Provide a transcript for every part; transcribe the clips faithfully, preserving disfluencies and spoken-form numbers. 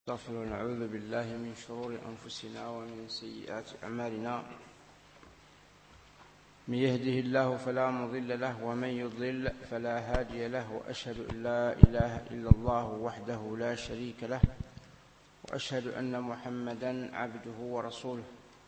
نستغفر ونعوذ بالله من شرور أنفسنا ومن سيئات أعمالنا. من يهده الله فلا مضل له ومن يضلل فلا هادي له، وأشهد أن لا إله إلا الله وحده لا شريك له، وأشهد أن محمدا عبده ورسوله.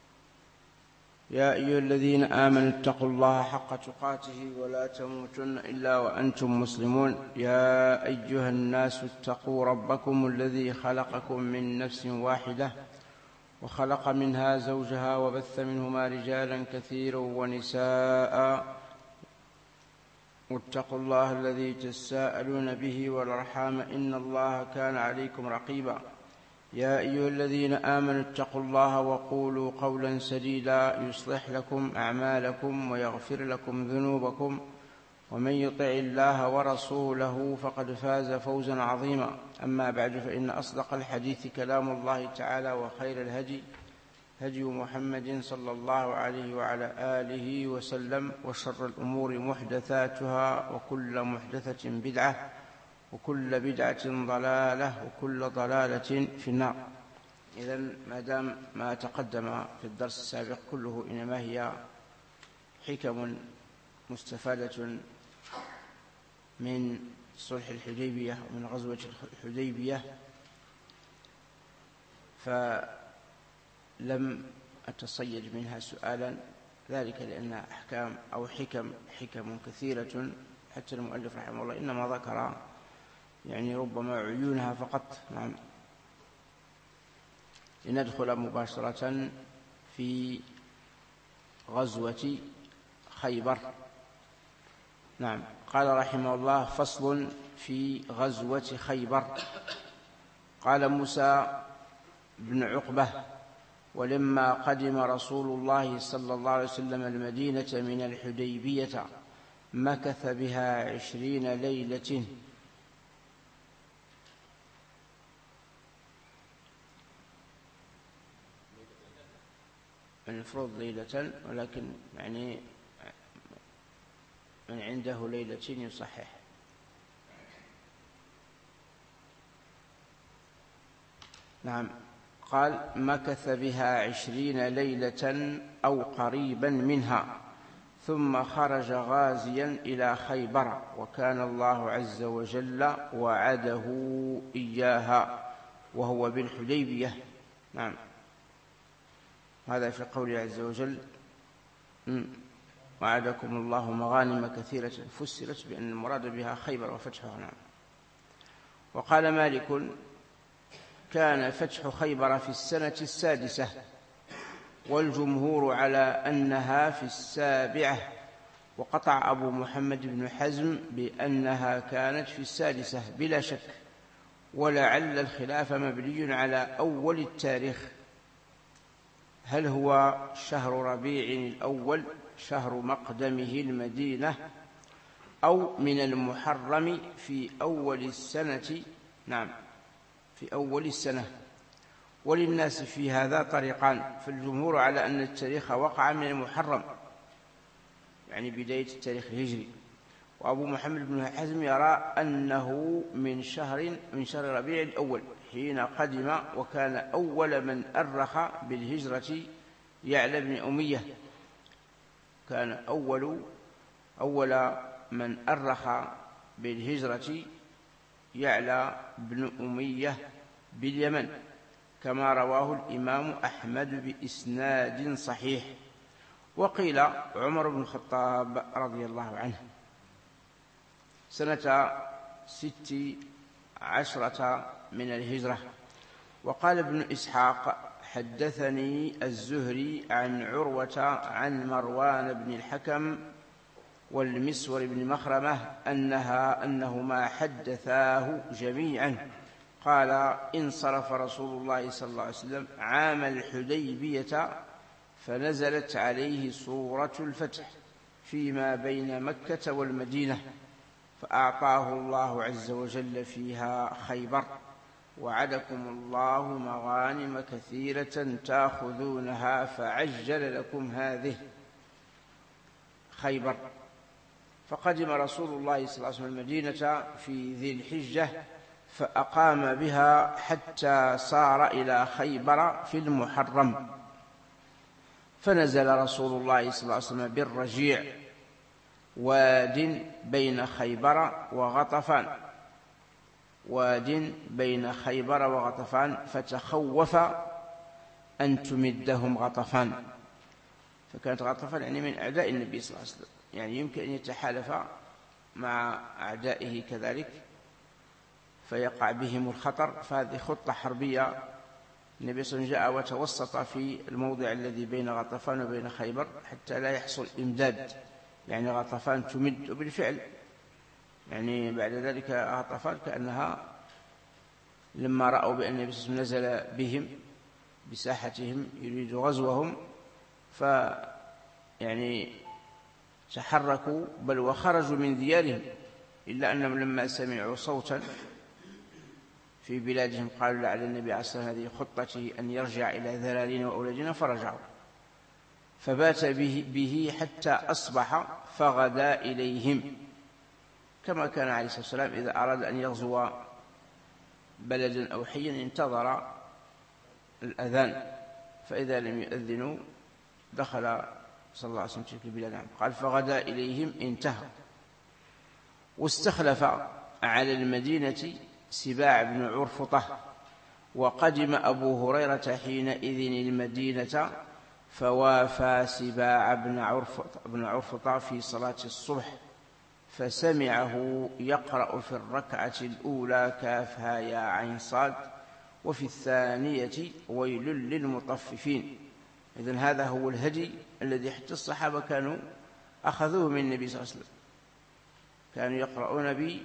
يا أيها الذين آمنوا اتقوا الله حق تقاته ولا تموتن إلا وأنتم مسلمون. يا أيها الناس اتقوا ربكم الذي خلقكم من نفس واحدة وخلق منها زوجها وبث منهما رجالا كثيرا ونساء، واتقوا الله الذي تساءلون به والأرحام إن الله كان عليكم رقيبا. يا أيها الذين آمنوا اتقوا الله وقولوا قولا سديدا يصلح لكم أعمالكم ويغفر لكم ذنوبكم، ومن يطع الله ورسوله فقد فاز فوزا عظيما. أما بعد، فإن أصدق الحديث كلام الله تعالى، وخير الهدي هدي محمد صلى الله عليه وعلى آله وسلم، وشر الأمور محدثاتها، وكل محدثة بدعة، وكل بدعة ضلالة، وكل ضلالة في النار. إذن ما دام ما تقدم في الدرس السابق كله إنما هي حكم مستفادة من صلح الحديبية ومن غزوة الحديبية، فلم أتصيد منها سؤالا، ذلك لأن أحكام أو حكم حكم كثيرة، حتى المؤلف رحمه الله إنما ذكر يعني ربما عيونها فقط. نعم. لندخل مباشرة في غزوة خيبر. نعم. قال رحمه الله: فصل في غزوة خيبر. قال موسى بن عقبة: ولما قدم رسول الله صلى الله عليه وسلم المدينة من الحديبية مكث بها عشرين ليلة. المفروض ليلة، ولكن يعني من عنده ليلة يصحح. نعم. قال: مكث بها عشرين ليلة أو قريبا منها، ثم خرج غازيا إلى خيبر، وكان الله عز وجل وعده إياها وهو بالحديبية. نعم. هذا في قوله عز وجل: وعدكم الله مغانم كثيرة، فسرت بأن المراد بها خيبر وفتحها. نعم. وقال مالك: كان فتح خيبر في السنة السادسة، والجمهور على أنها في السابعة، وقطع أبو محمد بن حزم بأنها كانت في السادسة بلا شك، ولعل الخلاف مبني على أول التاريخ، هل هو شهر ربيع الأول شهر مقدمه المدينة، أو من المحرم في أول السنة. نعم، في أول السنة. وللناس في هذا طريقان، فالجمهور على أن التاريخ وقع من المحرم، يعني بداية التاريخ الهجري، وأبو محمد بن حزم يرى أنه من شهر من شهر ربيع الأول حين قدم، وكان أول من أرخ بالهجرة يعلى بن أمية، كان أول أول من أرخ بالهجرة يعلى بن أمية باليمن، كما رواه الإمام أحمد بإسناد صحيح. وقيل عمر بن الخطاب رضي الله عنه سنة ست عشرة من الهجرة. وقال ابن إسحاق: حدثني الزهري عن عروة عن مروان بن الحكم والمسور بن مخرمة أنها أنهما حدثاه جميعا قال: انصرف رسول الله صلى الله عليه وسلم عام الحديبية، فنزلت عليه سورة الفتح فيما بين مكة والمدينة، فأعطاه الله عز وجل فيها خيبر: وعدكم الله مغانم كثيرة تأخذونها فعجل لكم هذه خيبر. فقدم رسول الله صلى الله عليه وسلم المدينة في ذي الحجة، فأقام بها حتى صار إلى خيبر في المحرم، فنزل رسول الله صلى الله عليه وسلم بالرجيع، واد بين خيبر وغطفان، واد بين خيبر وغطفان، فتخوف أن تمدهم غطفان. فكانت غطفان يعني من أعداء النبي صلى الله عليه وسلم، يعني يمكن أن يتحالف مع أعدائه كذلك فيقع بهم الخطر. فهذه خطة حربية. النبي صلى الله عليه وسلم جاء وتوسط في الموضع الذي بين غطفان وبين خيبر حتى لا يحصل إمداد، يعني غطفان تمد بالفعل، يعني بعد ذلك غطفان كأنها لما رأوا بأن النبي صلى الله عليه وسلم نزل بهم بساحتهم يريد غزوهم، ف يعني تحركوا بل وخرجوا من ديارهم، إلا أنهم لما سمعوا صوتا في بلادهم قالوا لعل النبي عليه الصلاة والسلام هذه خطته أن يرجع إلى ذرارينا وأولادنا، فرجعوا. فبات به, به حتى أصبح فغدا إليهم، كما كان عليه الصلاة والسلام إذا أراد أن يغزو بلدا أو حيا انتظر الأذان، فإذا لم يؤذنوا دخل صلى الله عليه وسلم تلك البلاد. قال فغدا إليهم انتهى. واستخلف على المدينة سباع بن عرفطة، وقدم أبو هريرة حينئذ المدينة، فوافى سباع بن عرفطة, بن عرفطة في صلاة الصبح، فسمعه يقرأ في الركعة الأولى كافها يا عين صاد، وفي الثانية ويل للمطففين. إذن هذا هو الهدي الذي حتى الصحابة كانوا أخذوه من النبي صلى الله عليه وسلم، كانوا يقرؤون به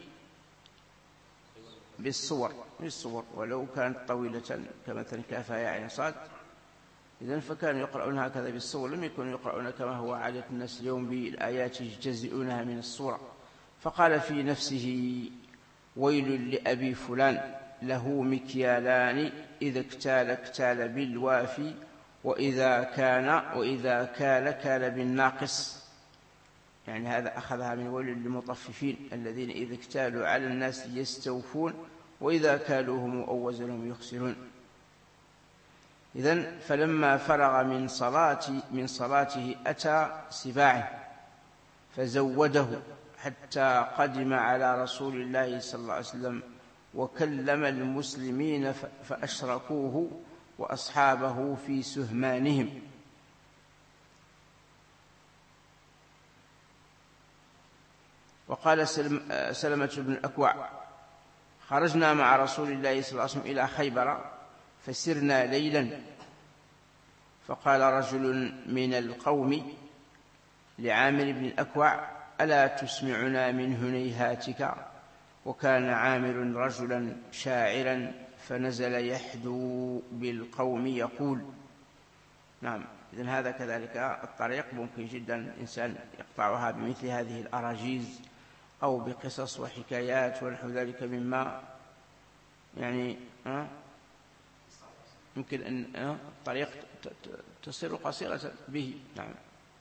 بالصور بالصور ولو كانت طويلة كمثل كافها يا عين صاد. إذن فكانوا يقرؤون هكذا بالصور، لم يكونوا يقرؤون كما هو عادة الناس اليوم بالآيات يجزئونها من الصورة. فقال في نفسه ويل لأبي فلان له مكيالان إذا اكتال اكتال بالوافي، وإذا كان وإذا كال كال بالناقص. يعني هذا أخذها من ويل للمطففين الذين إذا اكتالوا على الناس يستوفون، وإذا كالوهم أو وزنهم يخسرون. إذن فلما فرغ من صلاته من صلاته أتى سباعه فزوده حتى قدم على رسول الله صلى الله عليه وسلم، وكلم المسلمين فأشركوه وأصحابه في سهمانهم. وقال سلمة بن الأكوع خرجنا مع رسول الله صلى الله عليه وسلم إلى خيبر فسرنا ليلا، فقال رجل من القوم لعامر بن الأكوع ألا تسمعنا من هنيهاتك؟ وكان عامر رجلا شاعرا، فنزل يحدو بالقوم يقول. نعم، إذن هذا كذلك الطريق ممكن جدا الإنسان يقطعها بمثل هذه الأراجيز أو بقصص وحكايات ونحو ذلك مما يعني يمكن أن الطريق تصير قصيرة به. نعم.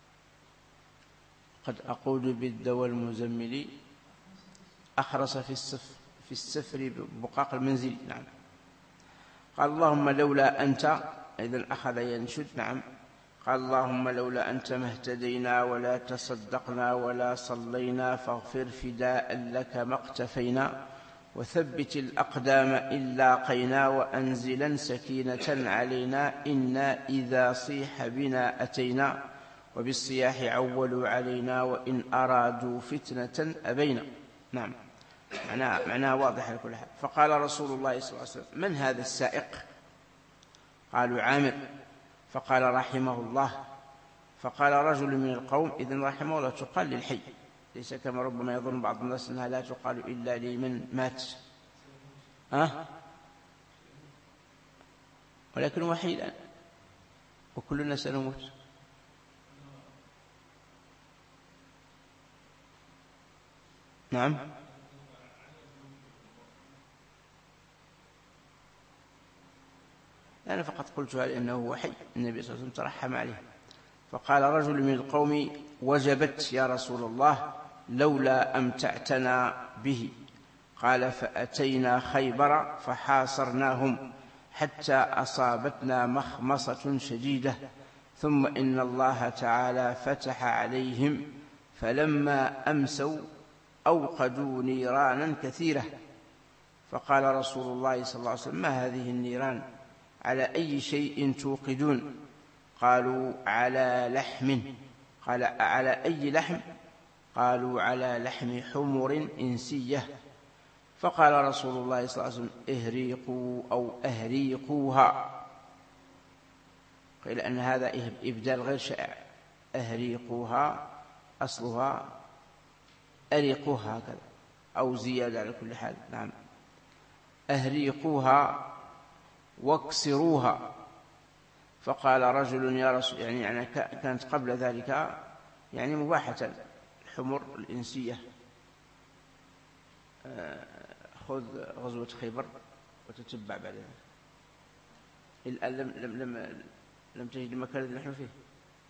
قد أقود بالدوى المزمل أخرس في السفر في السفر ببقاق المنزل. نعم. قال اللهم لولا أنت، إذن أخذ ينشد. نعم. قال اللهم لولا أنت ما اهتدينا ولا تصدقنا ولا صلينا، فاغفر فداء لك ما اقتفينا، وثبت الأقدام إن لاقينا، وأنزلا سكينة علينا، إنا إذا صيح بنا أتينا، وبالصياح عولوا علينا، وإن أرادوا فتنة أبينا. نعم، معناها معناها واضح لكل حال. فقال رسول الله صلى الله عليه وسلم من هذا السائق؟ قالوا عامر. فقال رحمه الله. فقال رجل من القوم إذن رحمه الله تقال للحي، ليس كما ربما يظن بعض الناس أنها لا تقال إلا لمن مات، أه؟ ولكن هو حي الآن وكلنا سنموت. نعم. أنا فقط قلتها لأنه هو حي، النبي صلى الله عليه وسلم ترحم عليه. فقال رجل من القوم وجبت يا رسول الله لولا أمتعتنا به، قال فأتينا خيبر فحاصرناهم حتى أصابتنا مخمصة شديدة، ثم إن الله تعالى فتح عليهم، فلما أمسوا أوقدوا نيرانا كثيرة، فقال رسول الله صلى الله عليه وسلم: ما هذه النيران؟ على أي شيء توقدون؟ قالوا: على لحم. قال: على أي لحم؟ قالوا: على لحم حمر إنسية. فقال رسول الله صلى الله عليه وسلم: اهريقوا أو أهريقوها. قيل أن هذا إبدال غير شائع، أهريقوها أصلها أريقوها هكذا، أو زيادة على كل حال. نعم، أهريقوها واكسروها. فقال رجل: يا رسول، يعني, يعني كانت قبل ذلك يعني مباحة الحمر الإنسية. خذ غزوة خيبر وتتبع بعدها. الآن لم, لم, لم, لم تجد المكان الذي نحن فيه.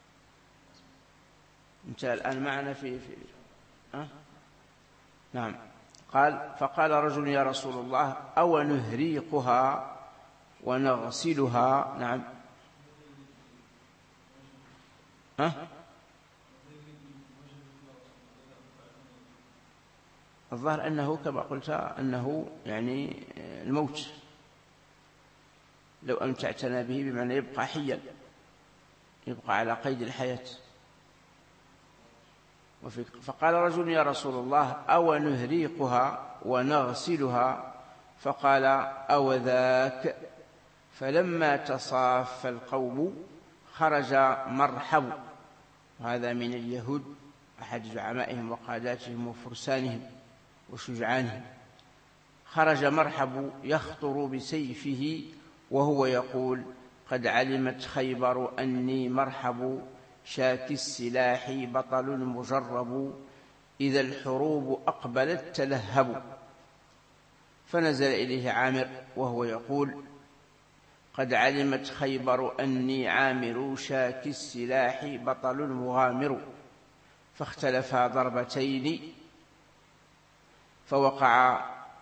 أنت الآن معنا في, في أه؟ نعم. قال: فقال رجل: يا رسول الله، أو نهريقها ونغسلها؟ نعم. ها؟ الظاهر أنه كما قلت أنه يعني الموت، لو أمتعتنا به بمعنى يبقى حيا، يبقى على قيد الحياة. فقال رجل: يا رسول الله، أو نهريقها ونغسلها؟ فقال: أو ذاك. فلما تصاف القوم خرج مرحب، وهذا من اليهود أحد زعمائهم وقاداتهم وفرسانهم وشجعانهم، خرج مرحب يخطر بسيفه وهو يقول: قد علمت خيبر أني مرحب، شاك السلاح بطل مجرب، إذا الحروب أقبلت تلهب. فنزل إليه عامر وهو يقول: قد علمت خيبر أني عامر، شاك السلاح بطل مغامر. فاختلفا ضربتين، فوقع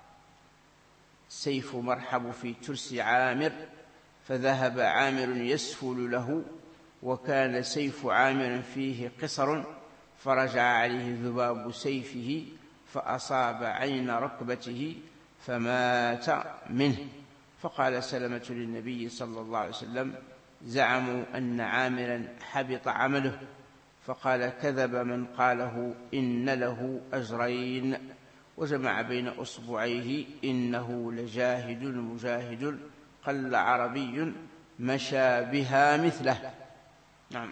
سيف مرحب في ترس عامر، فذهب عامر يسفل له، وكان سيف عامر فيه قصر، فرجع عليه ذباب سيفه فأصاب عين ركبته فمات منه. فقال سلمة للنبي صلى الله عليه وسلم: زعموا أن عامرا حبط عمله. فقال: كذب من قاله، إن له أجرين. وجمع بين أصبعيه: إنه لجاهد مجاهد، قل عربي مشى بها مثله. نعم.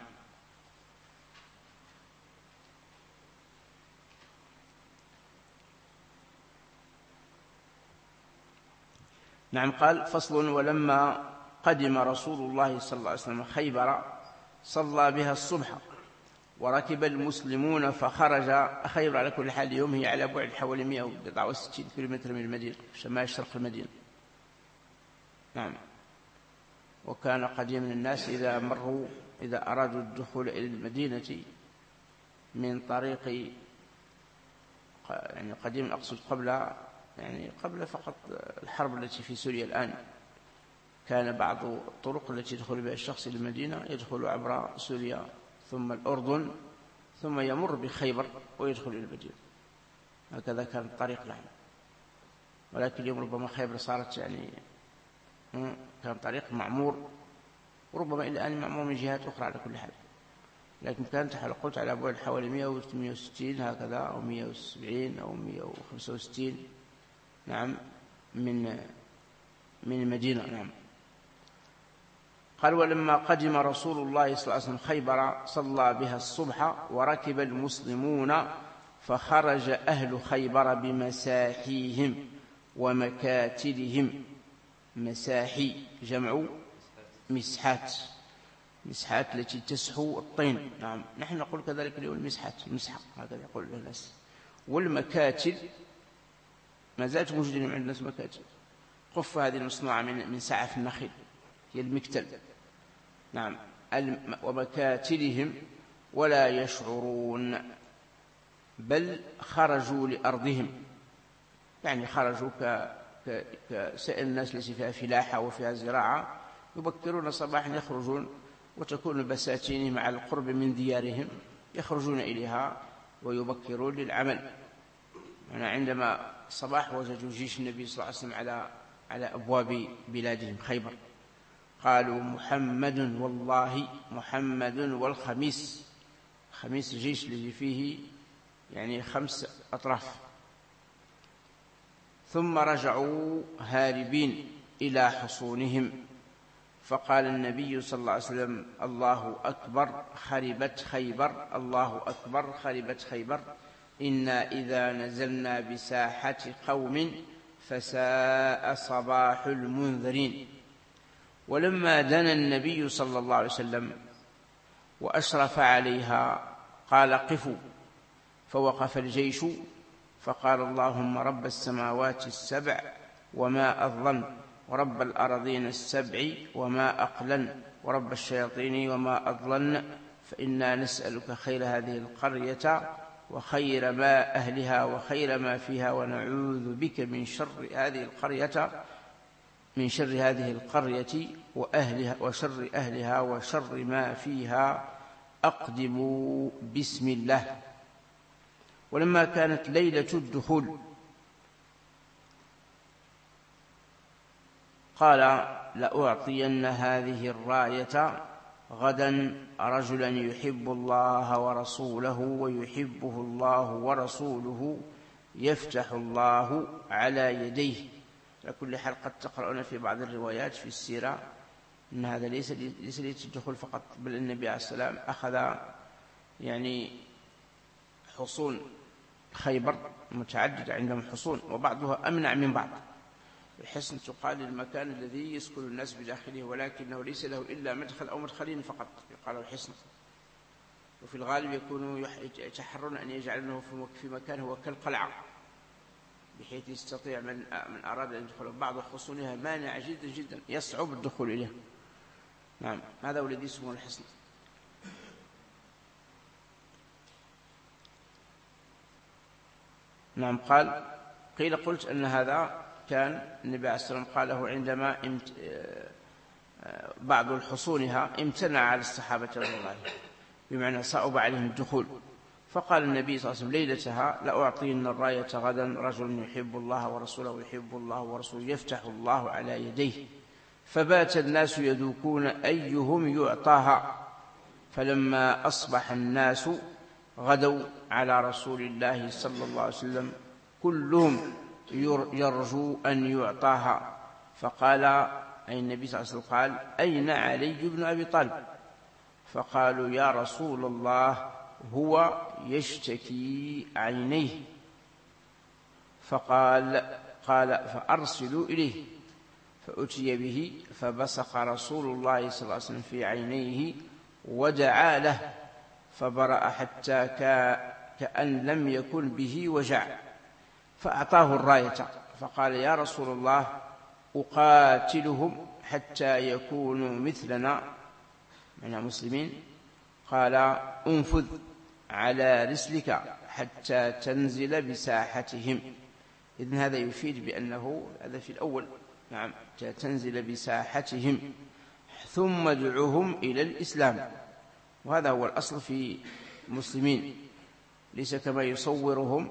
نعم. قال: فصل: ولما قدم رسول الله صلى الله عليه وسلم خيبر صلى بها الصبح، وركب المسلمون فخرج. خيبر على كل حال اليوم هي على بعد حوالي مئة وتسعة وستين كيلومتر من المدينة، شمال شرق المدينة. نعم. وكان قديما الناس إذا مروا إذا أرادوا الدخول إلى المدينة من طريق، يعني قديما أقصد قبل يعني قبل فقط الحرب التي في سوريا الآن، كان بعض الطرق التي يدخل بها الشخص إلى المدينة يدخل عبر سوريا ثم الأردن ثم يمر بخيبر ويدخل إلى المدينة. هكذا كان الطريق لهم. ولكن اليوم ربما خيبر صارت يعني كان طريق معمور، وربما إلى الآن معمور من جهات أخرى على كل حال، لكن كانت قلت على بعد حوالي مئة وستين هكذا، أو مئة وسبعين أو مئة وخمسة وستين. نعم. من من المدينة. نعم. قال: ولما قدم رسول الله صلى الله عليه وسلم خيبر صلى بها الصبح، وركب المسلمون، فخرج أهل خيبر بمساحيهم ومكاتلهم. مساحي جمع مسحات، مسحات التي تسحو الطين. نعم. نحن نقول كذلك اليوم المسحات، المسحة هكذا يقول الناس. والمكاتل ما زالت موجودة عند الناس مكاتل، قف هذه المصنوعة من من سعف النخيل هي المكتل. نعم. ومكاتلهم ولا يشعرون، بل خرجوا لأرضهم. يعني خرجوا كسائر الناس التي فيها فلاحة وفيها زراعة، يبكرون صباحا يخرجون، وتكون بساتينهم على القرب من ديارهم، يخرجون إليها ويبكرون للعمل. أنا عندما صباح وجدوا جيش النبي صلى الله عليه وسلم على على أبواب بلادهم خيبر، قالوا محمد والله محمد والخميس، خميس الجيش الذي فيه يعني خمس أطراف. ثم رجعوا هاربين إلى حصونهم، فقال النبي صلى الله عليه وسلم الله أكبر خربت خيبر، الله أكبر خربت خيبر، إنا إذا نزلنا بساحة قوم فساء صباح المنذرين. ولما دنا النبي صلى الله عليه وسلم وأشرف عليها قال قفوا، فوقف الجيش فقال اللهم رب السماوات السبع وما أظلن، ورب الأرضين السبع وما أقلن، ورب الشياطين وما أضلن، فإنا نسألك خير هذه القرية وخير ما أهلها وخير ما فيها، ونعوذ بك من شر هذه القرية من شر هذه القرية وأهلها وشر أهلها وشر ما فيها، أقدموا بسم الله. ولما كانت ليلة الدخول قال لأعطين هذه الراية غدا رجلا يحب الله ورسوله ويحبه الله ورسوله يفتح الله على يديه. على كل حال قد تقرؤون في بعض الروايات في السيرة أن هذا ليس ليس للدخول فقط، بل النبي عليه السلام أخذ يعني حصون خيبر متعددة، عندهم حصون وبعضها أمنع من بعض. الحصن تقال المكان الذي يسكن الناس بداخله، ولكنه ليس له إلا مدخل أو مدخلين فقط يقال الحصن، وفي الغالب يكونوا يتحرون أن يجعلونه في مكان هو كالقلعة بحيث يستطيع من من أراد أن يدخل. بعض حصونها مانع جدا جدا يصعب الدخول إليه. نعم، هذا هو الذي اسمه الحصن. نعم. قال قيل قلت أن هذا كان النبي عليه الصلاة والسلام قاله عندما بعض الحصونها امتنع على الصحابة رضي الله عنهم، بمعنى صعب عليهم الدخول، فقال النبي صلى الله عليه وسلم ليلتها لأعطين الراية غدا رجل يحب الله ورسوله ويحب الله ورسوله يفتح الله على يديه. فبات الناس يذوقون أيهم يعطاها، فلما أصبح الناس غدوا على رسول الله صلى الله عليه وسلم كلهم يرجو أن يعطاها، فقال أي النبي صلى الله عليه وسلم قال أين علي بن أبي طالب؟ فقالوا يا رسول الله هو يشتكي عينيه. فقال قال فأرسلوا إليه، فأتي به فبصق رسول الله صلى الله عليه وسلم في عينيه ودعا له فبرأ حتى كأن لم يكن به وجع، فأعطاه الراية فقال يا رسول الله أقاتلهم حتى يكونوا مثلنا من المسلمين؟ قال انفذ على رسلك حتى تنزل بساحتهم. إذن هذا يفيد بأنه هذا في الأول، نعم، حتى تنزل بساحتهم ثم ادعوهم إلى الإسلام. وهذا هو الأصل في المسلمين، ليس كما يصورهم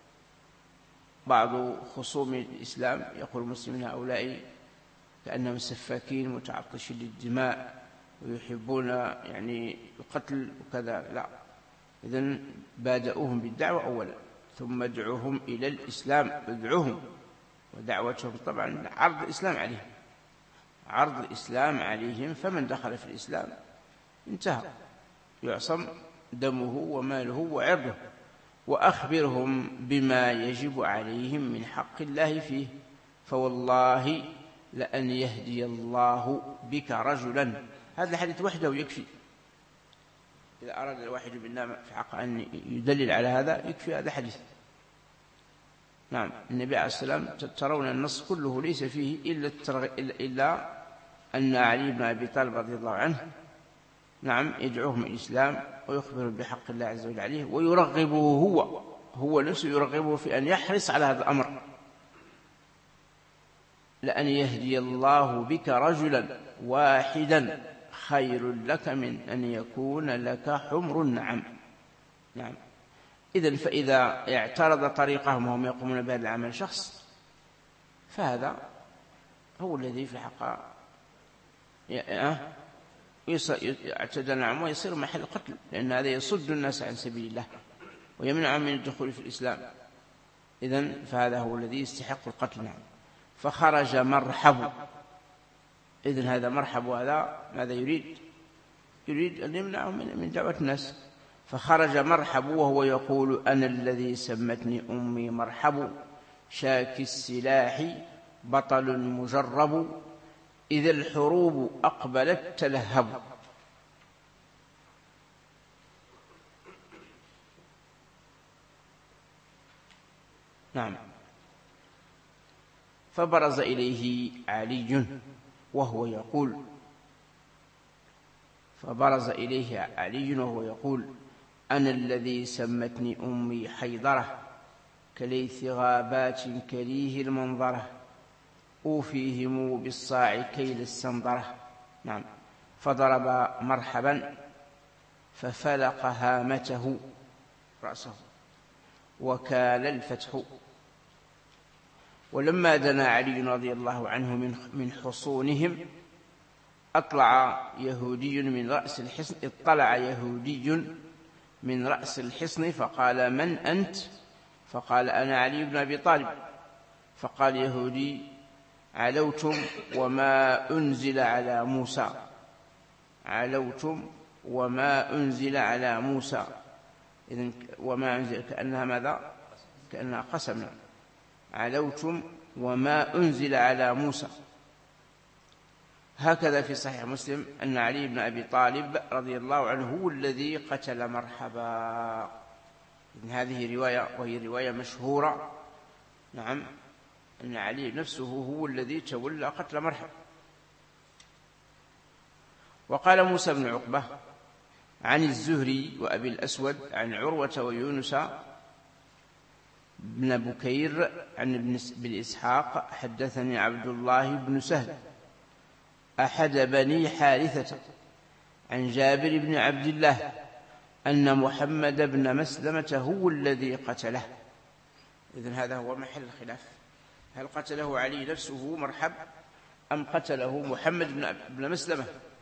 بعض خصوم الإسلام، يقول المسلمين هؤلاء كأنهم سفاكين متعطشين للدماء ويحبون يعني القتل وكذا. لا، إذن بادئوهم بالدعوة أولا ثم ادعوهم إلى الإسلام، ادعوهم، ودعوتهم طبعا عرض الإسلام عليهم، عرض الإسلام عليهم، فمن دخل في الإسلام انتهى، يعصم دمه وماله وعرضه. وأخبرهم بما يجب عليهم من حق الله فيه، فوالله لأن يهدي الله بك رجلا. هذا الحديث وحده يكفي، إذا أراد الواحد منا في حق أن يدلل على هذا يكفي هذا الحديث. نعم، النبي عليه السلام ترون النص كله ليس فيه إلا, إلا أن علي بن أبي طالب رضي الله عنه نعم يدعوهم الإسلام ويخبرهم بحق الله عز وجل عليه، ويرغبه هو هو نفسه يرغبه في أن يحرص على هذا الأمر، لأن يهدي الله بك رجلا واحدا خير لك من أن يكون لك حمر النعم. نعم. إذن فإذا اعترض طريقهم وهم يقومون بهذا العمل شخص، فهذا هو الذي في الحق يعتدى النعم ويصير محل قتل، لأن هذا يصد الناس عن سبيل الله ويمنعهم من الدخول في الإسلام. إذن فهذا هو الذي يستحق القتل. نعم. فخرج مرحب. إذن هذا مرحب، وهذا ماذا يريد؟ يريد أن يمنعهم من دعوة الناس. فخرج مرحب وهو يقول: أنا الذي سمتني أمي مرحب، شاك السلاح بطل مجرب، إذا الحروب أقبلت تلهب. نعم. فبرز إليه علي وهو يقول فبرز إليه علي وهو يقول: أنا الذي سمتني أمي حيدرة، كليث غابات كريه المنظرة، أوفيهم بالصاع كيل السنظرة. نعم. فضرب مرحبا ففلق هامته رأسه وكال الفتح. ولما دنا علي رضي الله عنه من حصونهم أطلع يهودي من رأس الحصن اطلع يهودي من رأس الحصن فقال: من أنت؟ فقال: أنا علي بن أبي طالب. فقال يهودي: علوتم وما أنزل على موسى علوتم وما أنزل على موسى. إذن وما أنزل كأنها ماذا؟ كأنها قسم. علوتم وما أنزل على موسى. هكذا في صحيح مسلم أن علي بن أبي طالب رضي الله عنه هو الذي قتل مرحبا. هذه رواية، وهي رواية مشهورة. نعم. أن علي نفسه هو الذي تولى قتل مرحبا. وقال موسى بن عقبة عن الزهري وأبي الأسود عن عروة ويونس بن بكير عن ابن إسحاق: حدثني عبد الله بن سهل أحد بني حارثة عن جابر بن عبد الله أن محمد بن مسلمة هو الذي قتله. إذن هذا هو محل الخلاف، هل قتله علي نفسه مرحب أم قتله محمد بن مسلمة؟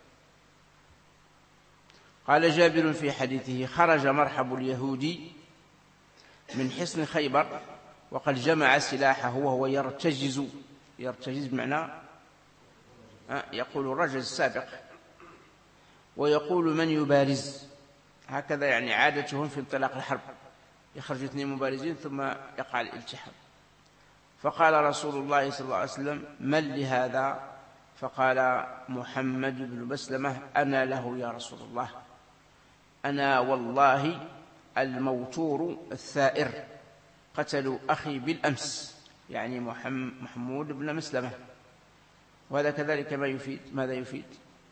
قال جابر في حديثه: خرج مرحب اليهودي من حصن خيبر وقد جمع سلاحه وهو يرتجز. يرتجز بمعنى يقول الرجل السابق، ويقول: من يبارز؟ هكذا يعني عادتهم في انطلاق الحرب، يخرج اثنين مبارزين ثم يقع الالتحام. فقال رسول الله صلى الله عليه وسلم: من لهذا؟ فقال محمد بن مسلمة: أنا له يا رسول الله، أنا والله الموتور الثائر، قتلوا أخي بالأمس، يعني محمود بن مسلمة. وهذا كذلك ما يفيد ماذا يفيد؟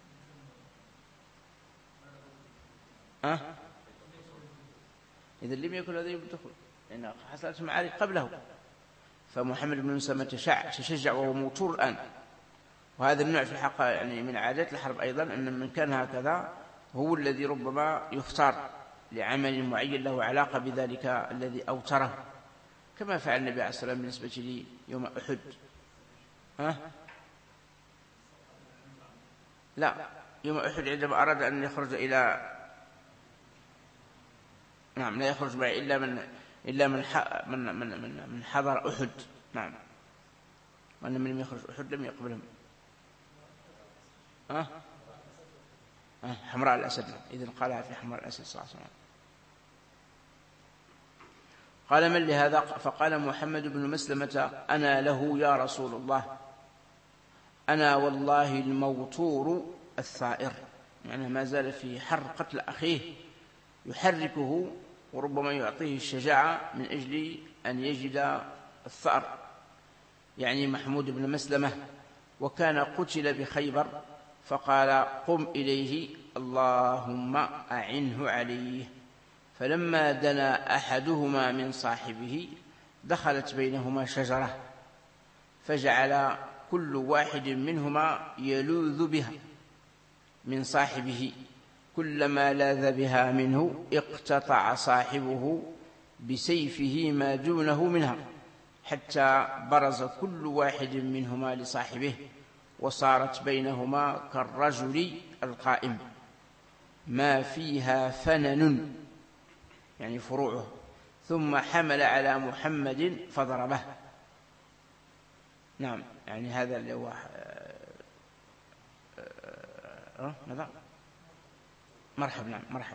أه؟ إذا لم يكن هذا يدخل، لأن حصلت معارك قبله. فمحمد بن مسلمة تشجع وهو موتور الآن. وهذا النوع في الحق يعني من عادات الحرب أيضا، أن من كان هكذا هو الذي ربما يختار لعمل معين له علاقة بذلك الذي أوتره، كما فعل النبي عليه الصلاة والسلام بالنسبة لي يوم أحد. أه؟ لا، يوم أحد عندما أراد أن يخرج إلى نعم لا يخرج معي إلا من إلا من من من من حضر أحد. نعم. وأن من لم يخرج أحد لم يقبلهم. أه؟ أه؟ حمراء الأسد. إذن قالها في حمراء الأسد صلى الله عليه وسلم. قال: من لهذا؟ فقال محمد بن مسلمة: أنا له يا رسول الله، أنا والله الموتور الثائر. يعني ما زال في حر قتل أخيه يحركه وربما يعطيه الشجاعة من أجل أن يجد الثأر، يعني محمود بن مسلمة. وكان قتل بخيبر، فقال: قم إليه اللهم أعنه عليه. فلما دنا أحدهما من صاحبه دخلت بينهما شجرة، فجعل كل واحد منهما يلوذ بها من صاحبه، كلما لاذ بها منه اقتطع صاحبه بسيفه ما دونه منها، حتى برز كل واحد منهما لصاحبه، وصارت بينهما كالرجل القائم ما فيها فنن، يعني فروعه، ثم حمل على محمد فضربه. نعم، يعني هذا اللي هو أه؟ ماذا؟ مرحب. نعم مرحب.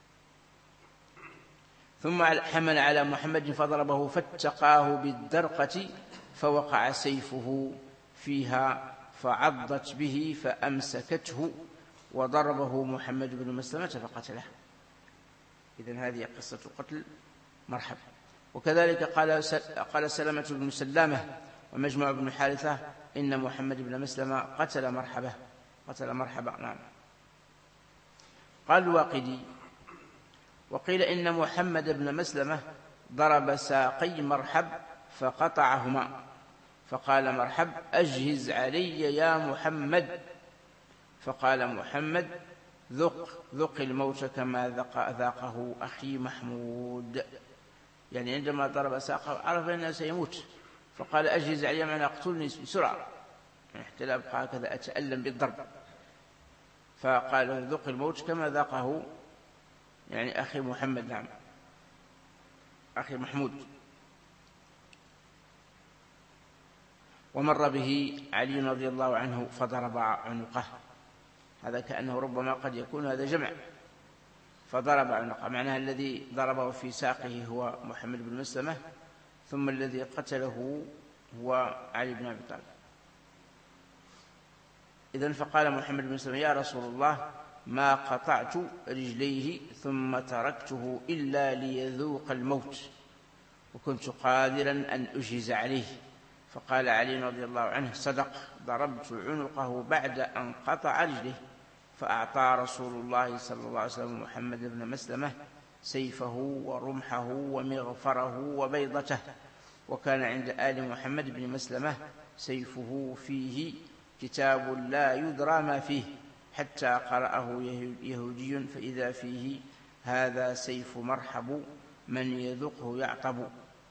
ثم حمل على محمد فضربه فاتقاه بالدرقة فوقع سيفه فيها فعضت به فأمسكته وضربه محمد بن مسلمة فقتله. إذن هذه قصة قتل مرحب. وكذلك قال قال سلمة بن سلامة ومجمع بن حارثة إن محمد بن مسلمة قتل مرحبة قتل مرحبة. نعم. قال الواقدي: وقيل إن محمد بن مسلمة ضرب ساقي مرحب فقطعهما، فقال مرحب: أجهز علي يا محمد، فقال محمد: ذق ذق الموت كما ذاقه أخي محمود. يعني عندما ضرب ساقه عرف أنه سيموت، فقال: أجهز علي، معنى اقتلني بسرعة حتى لا أبقى هكذا أتألم بالضرب. فقال: ذق الموت كما ذاقه يعني أخي محمد. نعم، أخي محمود. ومر به علي رضي الله عنه فضرب عنقه، هذا كأنه ربما قد يكون هذا جمع، فضرب عنقه، معناها الذي ضربه في ساقه هو محمد بن مسلمة، ثم الذي قتله هو علي بن أبي طالب. إذن فقال محمد بن مسلمة: يا رسول الله، ما قطعت رجليه ثم تركته إلا ليذوق الموت، وكنت قادرا أن أجهز عليه. فقال علي رضي الله عنه: صدق، ضربت عنقه بعد أن قطع رجله. فأعطى رسول الله صلى الله عليه وسلم محمد بن مسلمة سيفه ورمحه ومغفره وبيضته، وكان عند آل محمد بن مسلمة سيفه فيه كتاب لا يدرى ما فيه، حتى قرأه يهودي فإذا فيه: هذا سيف مرحب، من يذقه يعطب.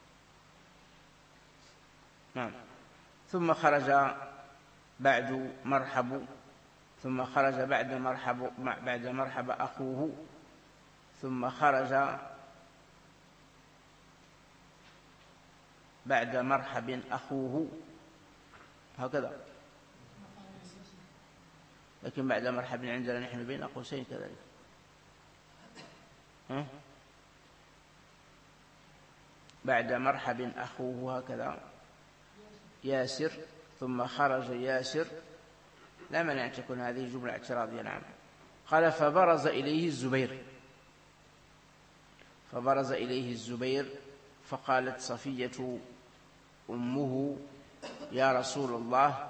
نعم. ثم خرج بعد مرحب ثم خرج بعد مرحب بعد مرحب أخوه ثم خرج بعد مرحب أخوه هكذا، لكن بعد مرحب عندنا نحن بين قوسين كذلك. ها؟ بعد مرحب أخوه هكذا ياسر، ثم خرج ياسر، لا مانع أن تكون هذه جملة اعتراضية. نعم. قال: فبرز إليه الزبير فبرز إليه الزبير فقالت صفية أمه: يا رسول الله،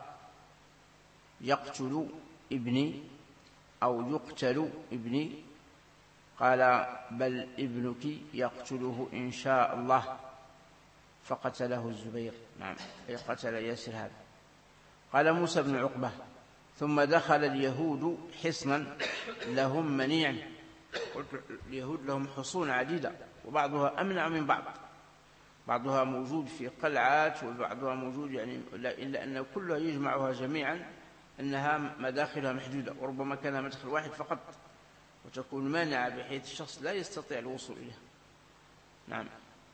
يقتل ابني أو يقتل ابني؟ قال: بل ابنك يقتله إن شاء الله. فقتله الزبير. نعم، أي قتل ياسر هذا. قال موسى بن عقبة: ثم دخل اليهود حصنا لهم منيع. اليهود لهم حصون عديدة، وبعضها أمنع من بعض، بعضها موجود في قلعات وبعضها موجود يعني، إلا أن كلها يجمعها جميعا أنها مداخلها محدودة، وربما كان مدخل واحد فقط، وتكون مانعة بحيث الشخص لا يستطيع الوصول إليها. نعم.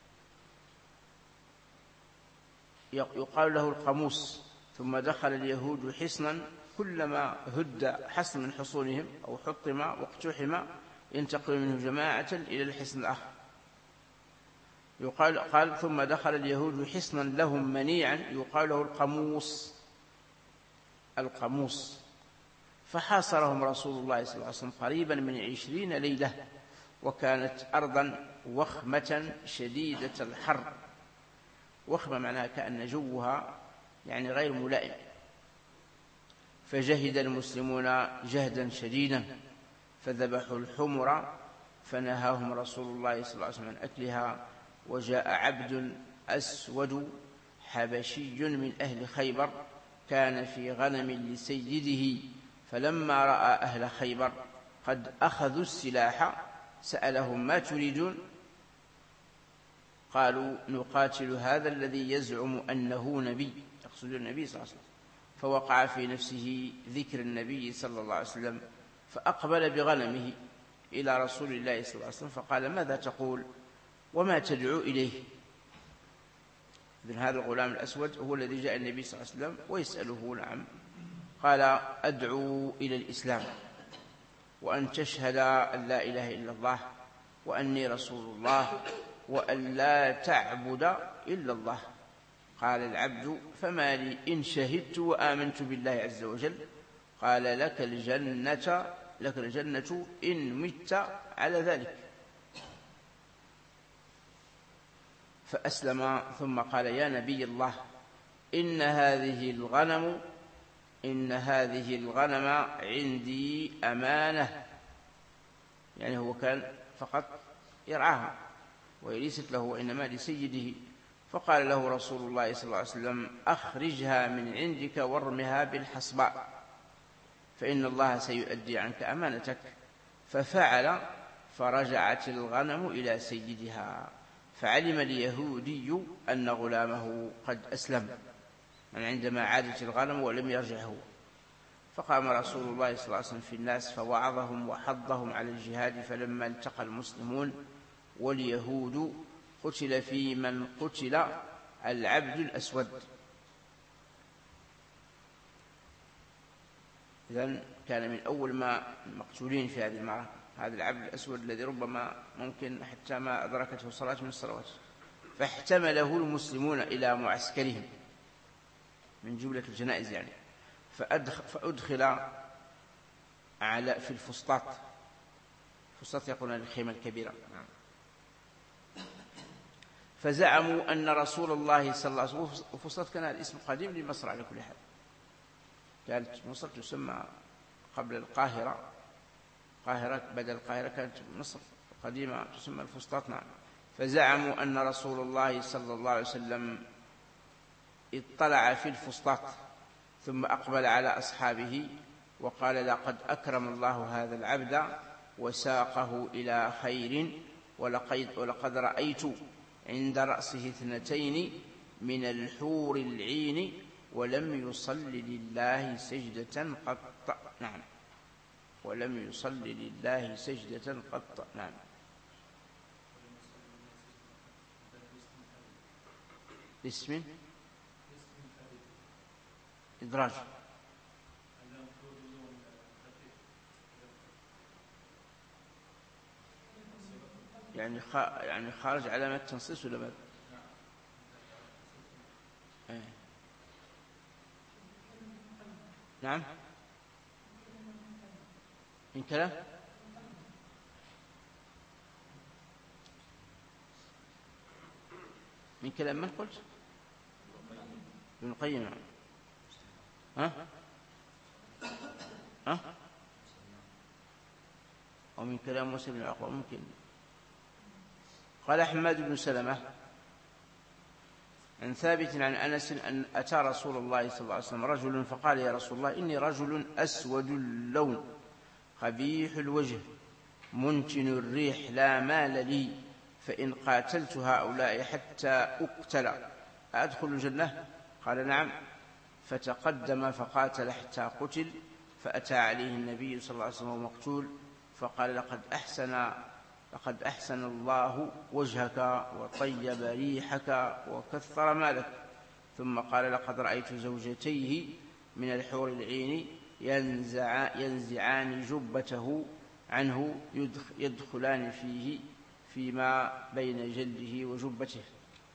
يقال له القاموس. ثم دخل اليهود حصنا، كلما هد حصن من حصونهم أو حطم واقتحم ينتقل منه جماعة إلى الحصن الآخر. يقال قال: ثم دخل اليهود حصنا لهم منيعا يقال له القاموس القاموس فحاصرهم رسول الله صلى الله عليه وسلم قريبا من عشرين ليلة، وكانت أرضا وخمة شديدة الحر. وخمة معناها كأن جوها يعني غير ملائم. فجهد المسلمون جهدا شديدا، فذبحوا الحمر فنهاهم رسول الله صلى الله عليه وسلم عن أكلها. وجاء عبد أسود حبشي من أهل خيبر كان في غنم لسيده، فلما رأى أهل خيبر قد أخذوا السلاح سألهم: ما تريدون؟ قالوا: نقاتل هذا الذي يزعم أنه نبي، يقصد النبي صلى الله عليه وسلم. فوقع في نفسه ذكر النبي صلى الله عليه وسلم، فأقبل بغنمه إلى رسول الله صلى الله عليه وسلم فقال: ماذا تقول وما تدعو إليه؟ إذن هذا الغلام الأسود هو الذي جاء النبي صلى الله عليه وسلم ويسأله. نعم. قال: أدعو إلى الإسلام وأن تشهد أن لا إله إلا الله وأني رسول الله وأن لا تعبد إلا الله. قال العبد: فما لي إن شهدت وآمنت بالله عز وجل؟ قال: لك الجنة لك الجنة إن مت على ذلك. فأسلم ثم قال: يا نبي الله، إن هذه الغنم إن هذه الغنم عندي أمانة. يعني هو كان فقط يرعاها وهي ليست له وإنما لسيده. فقال له رسول الله صلى الله عليه وسلم: أخرجها من عندك وارمها بالحصباء فإن الله سيؤدي عنك أمانتك. ففعل، فرجعت الغنم إلى سيدها. فعلم اليهودي أن غلامه قد أسلم من عندما عادت الغنم ولم يرجع هو. فقام رسول الله صلى الله عليه وسلم في الناس فوعظهم وحضهم على الجهاد. فلما التقى المسلمون واليهود قتل في من قتل العبد الأسود. إذن كان من أول ما المقتولين في هذه المعركة هذا العبد الأسود الذي ربما ممكن حتى ما أدركته صلاة من الصلوات. فاحتمله المسلمون إلى معسكرهم من جملة الجنائز يعني. فأدخل, فأدخل على في الفسطاط. الفسطاط يقولون الخيمة الكبيرة. فزعموا أن رسول الله صلى الله عليه وسلم، الفسطاط كان الاسم قديم لمصر على كل حال، كانت مصر تسمى قبل القاهرة، القاهرة بدل القاهرة كانت مصر قديمة تسمى الفسطاط. نعم. فزعموا أن رسول الله صلى الله عليه وسلم اطلع في الفسطاط ثم أقبل على أصحابه وقال: لقد أكرم الله هذا العبد وساقه إلى خير، ولقد, ولقد رأيت عند رأسه اثنتين من الحور العين ولم يصل لله سجدة قط. نعم. ولم يصل لله سجدة قط. نعم. اسم إدراج يعني يعني خارج علامة تنصيص ولا ماذا؟ ايه. نعم. من كلام من كلام من قلت؟ ابن القيم. ها ها ومن كلام موسى بن عقبة ممكن. قال حماد بن سلمة عن ثابت عن أنس أن أتى رسول الله صلى الله عليه وسلم رجل فقال: يا رسول الله، إني رجل أسود اللون قبيح الوجه منتن الريح لا مال لي، فإن قاتلت هؤلاء حتى أقتل أدخل الجنة؟ قال: نعم. فتقدم فقاتل حتى قتل، فأتى عليه النبي صلى الله عليه وسلم مقتول فقال: لقد أحسن لقد أحسن الله وجهك وطيب ريحك وكثر مالك. ثم قال: لقد رأيت زوجتيه من الحور العين ينزع ينزعان جبته عنه يدخلان فيه فيما بين جلده وجبته.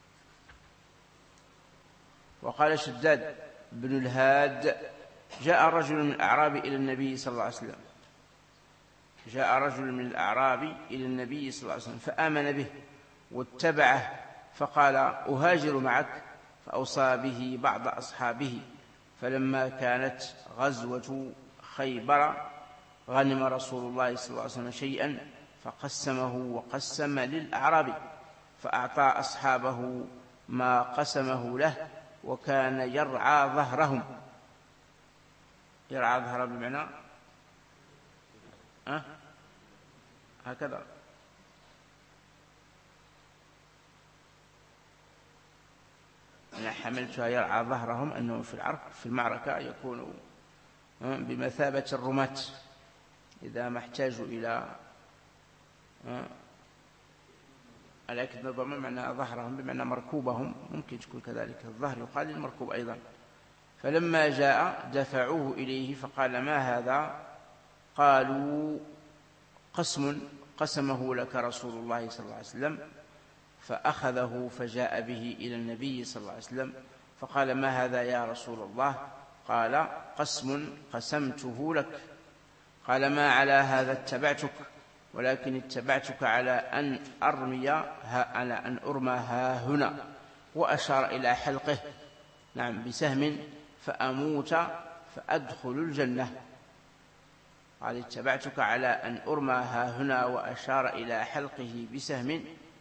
وقال شداد بن الهاد: جاء رجل من الأعراب إلى النبي صلى الله عليه وسلم جاء رجل من الأعراب إلى النبي صلى الله عليه وسلم فآمن به واتبعه، فقال: أهاجر معك، فأوصى به بعض أصحابه. فلما كانت غزوة خيبر غنم رسول الله صلى الله عليه وسلم شيئا فقسمه وقسم للأعراب، فأعطى أصحابه ما قسمه له، وكان يرعى ظهرهم يرعى ظهره بمعنى أه؟ هكذا. أنا حملتها يرعى ظهرهم أنه في العرق في المعركة يكون بمثابة الرماة إذا ما احتاجوا إلى لكن ربما معنى ظهرهم بمعنى مركوبهم، ممكن تكون كذلك، الظهر يقال للمركوب أيضا. فلما جاء دفعوه إليه فقال ما هذا؟ قالوا قسم قسمه لك رسول الله صلى الله عليه وسلم. فأخذه فجاء به إلى النبي صلى الله عليه وسلم فقال ما هذا يا رسول الله؟ قال قسم قسمته لك. قال ما على هذا اتبعتك، ولكن اتبعتك على أن أرمي على أن أرمى ها هنا، وأشار إلى حلقه نعم بسهم فأموت فأدخل الجنة. قال اتبعتك على أن أرمى ها هنا، وأشار إلى حلقه بسهم،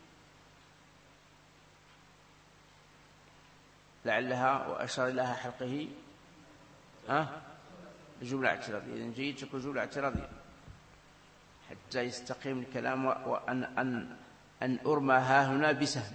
لعلها وأشار إلى حلقه أه؟ جملة اعتراضية. إذن جيد تكون جملة اعتراضية حتى يستقيم الكلام. وأن أن أن أرمى ها هنا بسهم.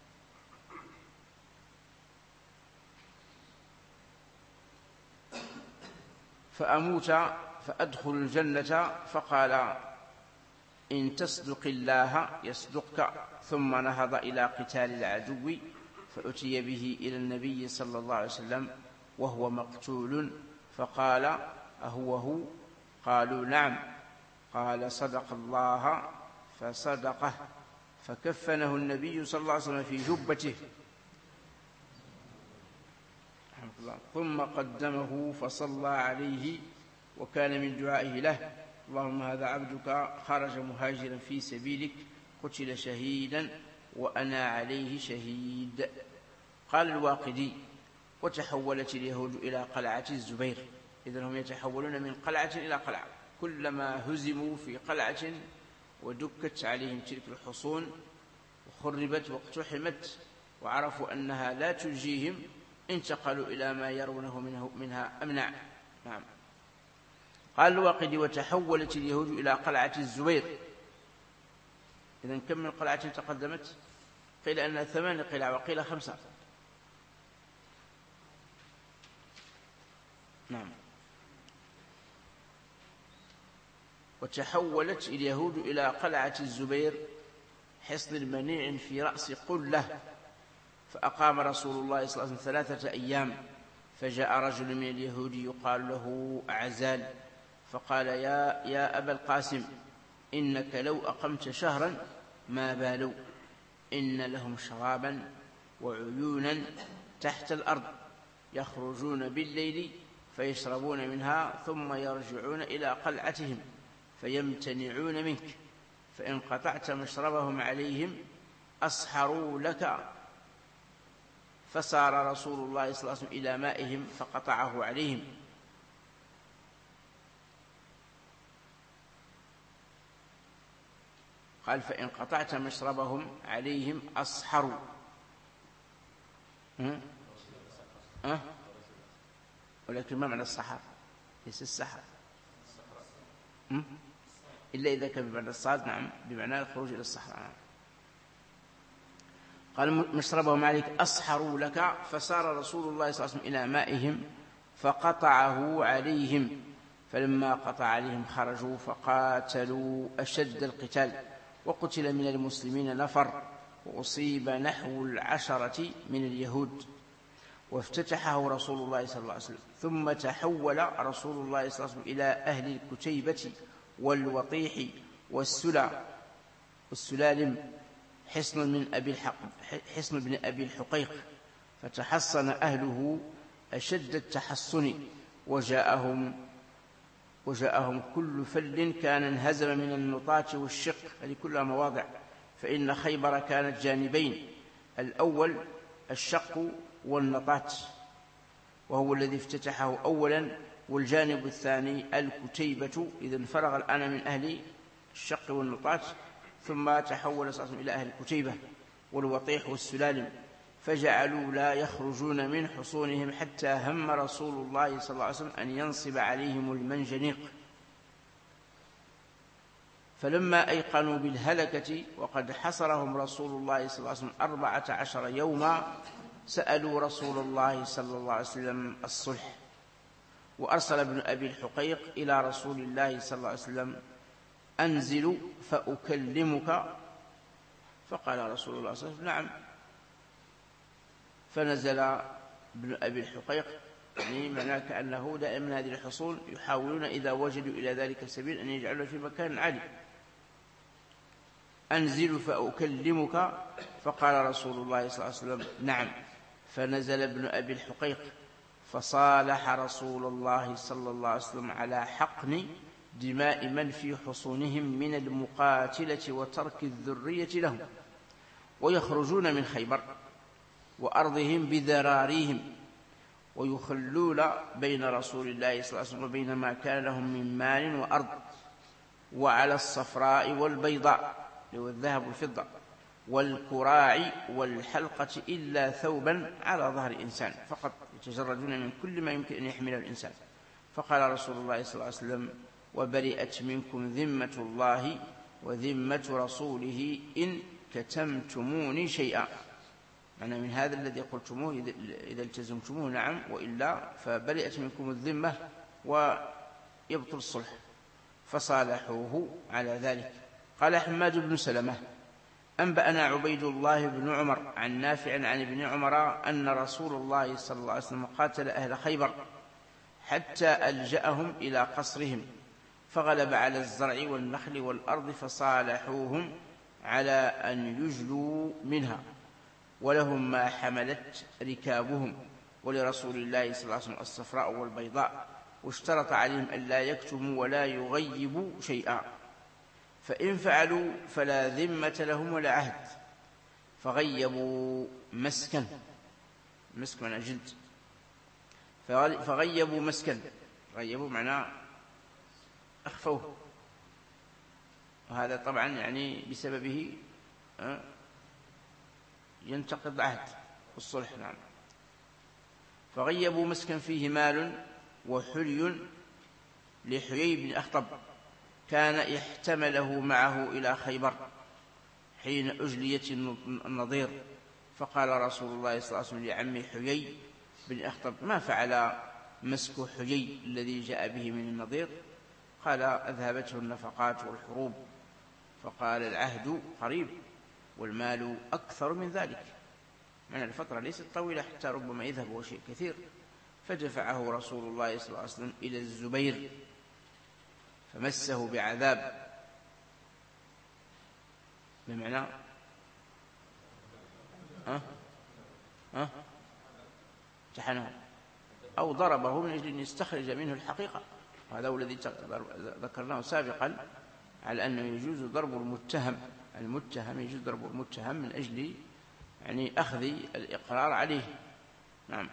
فأموت فأدخل الجنة. فقال إن تصدق الله يصدقك. ثم نهض إلى قتال العدو فأتي به إلى النبي صلى الله عليه وسلم وهو مقتول، فقال أهو هو؟ قالوا نعم. قال صدق الله فصدقه. فكفنه النبي صلى الله عليه وسلم في جبته ثم قدمه فصلى عليه، وكان من دعائه له اللهم هذا عبدك خرج مهاجرا في سبيلك قتل شهيدا وأنا عليه شهيد. قال الواقدي وتحولت اليهود إلى قلعة الزبير. إذن هم يتحولون من قلعة إلى قلعة، كلما هزموا في قلعة ودكت عليهم تلك الحصون وخربت واقتحمت وعرفوا أنها لا تنجيهم انتقلوا إلى ما يرونه منه منها أمنع. نعم. قال الواقدي وتحولت اليهود إلى قلعة الزبير. إذن كم من قلعة تقدمت؟ قيل أنها ثمان قلع وقيل خمسة. نعم. وتحولت اليهود إلى قلعة الزبير حصن منيع في رأس قلة. فأقام رسول الله صلى الله عليه وسلم ثلاثة أيام، فجاء رجل من اليهود يقال له أعزال فقال يا, يا أبا القاسم إنك لو أقمت شهرا ما بالوا، إن لهم شرابا وعيونا تحت الأرض يخرجون بالليل فيشربون منها ثم يرجعون إلى قلعتهم فيمتنعون منك، فإن قطعت مشربهم عليهم أسحروا لك. فسار رسول الله صلى الله عليه وسلم إلى مائهم فقطعه عليهم. قال فإن قطعت مشربهم عليهم أسحروا. أه؟ أه؟ ولكن ما معنى السحر؟ ليس السحر أه؟ إلا إذا كان بمعنى الصاد. نعم بمعنى الخروج إلى الصحراء. قال مشربهم عليك أسحروا لك. فسار رسول الله صلى الله عليه وسلم إلى مائهم فقطعه عليهم، فلما قطع عليهم خرجوا فقاتلوا أشد القتال، وقتل من المسلمين نفر، وأصيب نحو العشرة من اليهود، وافتتحه رسول الله صلى الله عليه وسلم. ثم تحول رسول الله صلى الله عليه وسلم إلى أهل الكتيبة والوطيح والسلع والسلالم حصن من أبي الحق حصن بن أبي الحقيق، فتحصن أهله أشد التحصن، وجاءهم وجاءهم كل فل كان انهزم من النطاة والشق، هذه كلها مواضع. فإن خيبر كانت جانبين، الأول الشق والنطاة وهو الذي افتتحه أولا، والجانب الثاني الكتيبة. إذن فرغ الآن من أهل الشق والنطاة ثم تحول صلى الله عليه وسلم إلى أهل الكتيبة والوطيح والسلالم. فجعلوا لا يخرجون من حصونهم حتى هم رسول الله صلى الله عليه وسلم أن ينصب عليهم المنجنيق. فلما أيقنوا بالهلكة وقد حصرهم رسول الله صلى الله عليه وسلم أربعة عشر يوما سألوا رسول الله صلى الله عليه وسلم الصلح. وأرسل ابن أبي الحقيق إلى رسول الله صلى الله عليه وسلم: أنزل فأكلمك. فقال رسول الله صلى الله عليه وسلم: نعم. فنزل ابن أبي الحقيق، يعني معناه كأنه دائما هذه الحصول يحاولون إذا وجدوا إلى ذلك السبيل أن يجعلوا في مكان عالي. أنزل فأكلمك. فقال رسول الله صلى الله عليه وسلم: نعم. فنزل ابن أبي الحقيق فصالح رسول الله صلى الله عليه وسلم على حقن دماء من في حصونهم من المقاتلة وترك الذرية لهم، ويخرجون من خيبر وأرضهم بذراريهم، ويخلون بين رسول الله صلى الله عليه وسلم وبين ما كان لهم من مال وأرض، وعلى الصفراء والبيضاء والذهب والفضة والكراع والحلقة إلا ثوبا على ظهر إنسان فقط، يتجردون من كل ما يمكن أن يحمله الإنسان. فقال رسول الله صلى الله عليه وسلم: وبرئت منكم ذمة الله وذمة رسوله إن كتمتموني شيئا. أنا من هذا الذي قلتموه إذا التزمتموه نعم، وإلا فبرئت منكم الذمة ويبطل الصلح. فصالحوه على ذلك. قال حماد بن سلمة: أنبأنا عبيد الله بن عمر عن نافع عن ابن عمر أن رسول الله صلى الله عليه وسلم قاتل أهل خيبر حتى ألجأهم إلى قصرهم، فغلب على الزرع والنخل والأرض، فصالحوهم على أن يجلوا منها، ولهم ما حملت ركابهم، ولرسول الله صلى الله عليه وسلم الصفراء والبيضاء، واشترط عليهم أن لا يكتموا ولا يغيبوا شيئا، فإن فعلوا فلا ذمة لهم ولا عهد. فغيبوا مسكا، مسك معنى جلد، فغيبوا مسكا، غيبوا معنى أخفوه، وهذا طبعا يعني بسببه ينتقض عهد الصلح. نعم. فغيبوا مسكا فيه مال وحلي لحيي بن أخطب كان احتمله معه إلى خيبر حين أجليت النضير. فقال رسول الله صلى الله عليه وسلم لعمي حيي بن أخطب: ما فعل مسك حيي الذي جاء به من النضير؟ قال: أذهبته النفقات والحروب. فقال: العهد قريب والمال أكثر من ذلك، من الفترة ليست طويلة حتى ربما يذهب وشيء كثير. فدفعه رسول الله صلى الله عليه وسلم إلى الزبير فمسه بعذاب، بمعنى أه؟ أه؟ امتحنه أو ضربه من أجل أن يستخرج منه الحقيقة. هذا هو الذي ذكرناه سابقا على أنه يجوز ضرب المتهم، المتهم يجوز ضرب المتهم من أجل يعني أخذ الإقرار عليه. نعم.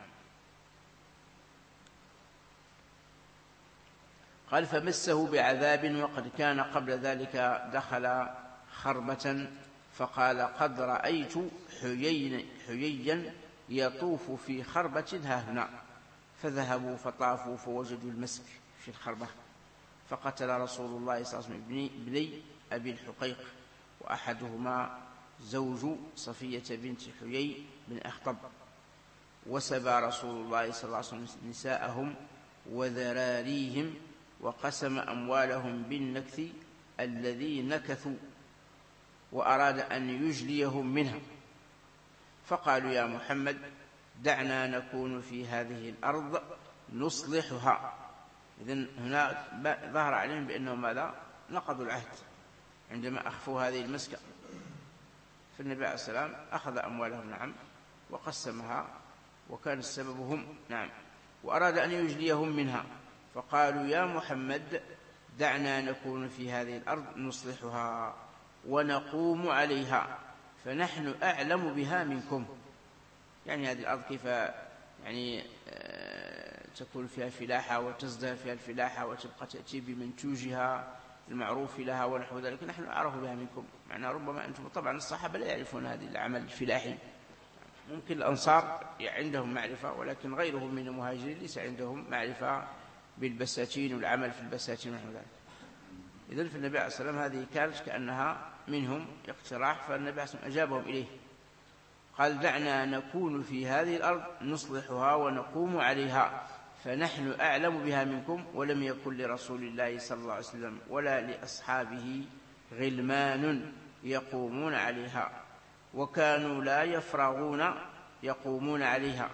قال: فمسه بعذاب، وقد كان قبل ذلك دخل خربة فقال: قد رأيت حييا يطوف في خربة هاهنا. فذهبوا فطافوا فوجدوا المسك في الخربة، فقتل رسول الله صلى الله عليه وسلم ابني أبي الحقيق، وأحدهما زوج صفية بنت حيي بن أخطب. وسبى رسول الله صلى الله عليه وسلم نساءهم وذراريهم، وقسم أموالهم بالنكث الذي نكثوا، وأراد أن يجليهم منها. فقالوا: يا محمد دعنا نكون في هذه الأرض نصلحها. إذن هنا ظهر عليهم بأنهم ماذا؟ نقضوا العهد عندما أخفوا هذه المسكة. فالنبي عليه السلام أخذ أموالهم نعم وقسمها، وكان السبب هم نعم، وأراد أن يجليهم منها. فقالوا: يا محمد دعنا نكون في هذه الأرض نصلحها ونقوم عليها، فنحن أعلم بها منكم. يعني هذه الأرض كيف يعني تكون فيها فلاحة وتزدهر فيها الفلاحة وتبقى تأتي بمنتوجها المعروف لها ونحو ذلك، نحن أعرف بها منكم. معنى ربما أنتم طبعا الصحابة لا يعرفون هذه العمل الفلاحي، ممكن الأنصار عندهم معرفة، ولكن غيرهم من المهاجرين ليس عندهم معرفة بالبساتين والعمل في البساتين ونحو ذلك. إذن في النبي عليه الصلاة والسلام هذه كانت كأنها منهم اقتراح، فالنبي عليه الصلاة والسلام أجابهم إليه، قال دعنا نكون في هذه الأرض نصلحها ونقوم عليها، فنحن أعلم بها منكم، ولم يكن لرسول الله صلى الله عليه وسلم ولا لأصحابه غلمان يقومون عليها، وكانوا لا يفرغون يقومون عليها.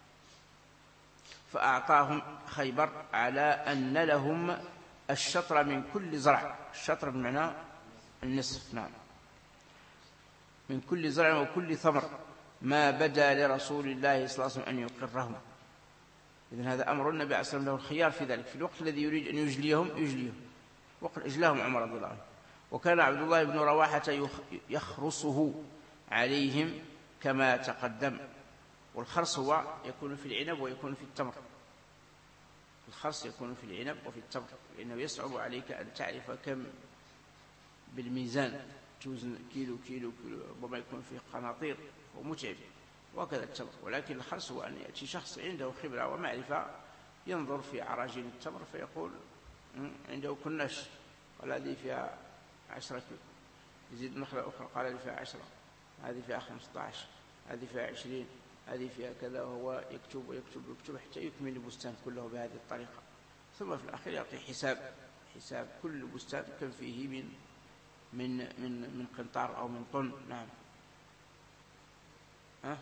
فأعطاهم خيبر على أن لهم الشطر من كل زرع، الشطر بمعنى النصف، نعم، من كل زرع وكل ثمر ما بدا لرسول الله صلى الله عليه وسلم أن يقرهم. إذن هذا أمر النبي عليه الصلاة والسلام له الخيار في ذلك، في الوقت الذي يريد أن يجليهم يجليهم، وقد أجلاهم عمر رضي الله عنه. وكان عبد الله بن رواحة يخرصه عليهم كما تقدم. والخرص هو يكون في العنب ويكون في التمر، الخرص يكون في العنب وفي التمر، لأنه يصعب عليك أن تعرف كم بالميزان، توزن كيلو كيلو كيلو، ربما يكون فيه قناطير ومتعب، وكذا التمر. ولكن الخرص هو أن يأتي شخص عنده خبرة ومعرفة ينظر في عراجين التمر فيقول عنده كناش، قال هذه فيها عشرة كيلو، يزيد نخلة أخرى قال هذه فيها عشرة، هذه فيها خمسة عشر، هذه فيها عشرين، هذه فيها كذا، وهو يكتب ويكتب ويكتب حتى يكمل البستان كله بهذه الطريقة. ثم في الأخير يعطي حساب حساب كل بستان كم فيه من من من من قنطار أو من طن. نعم. ها؟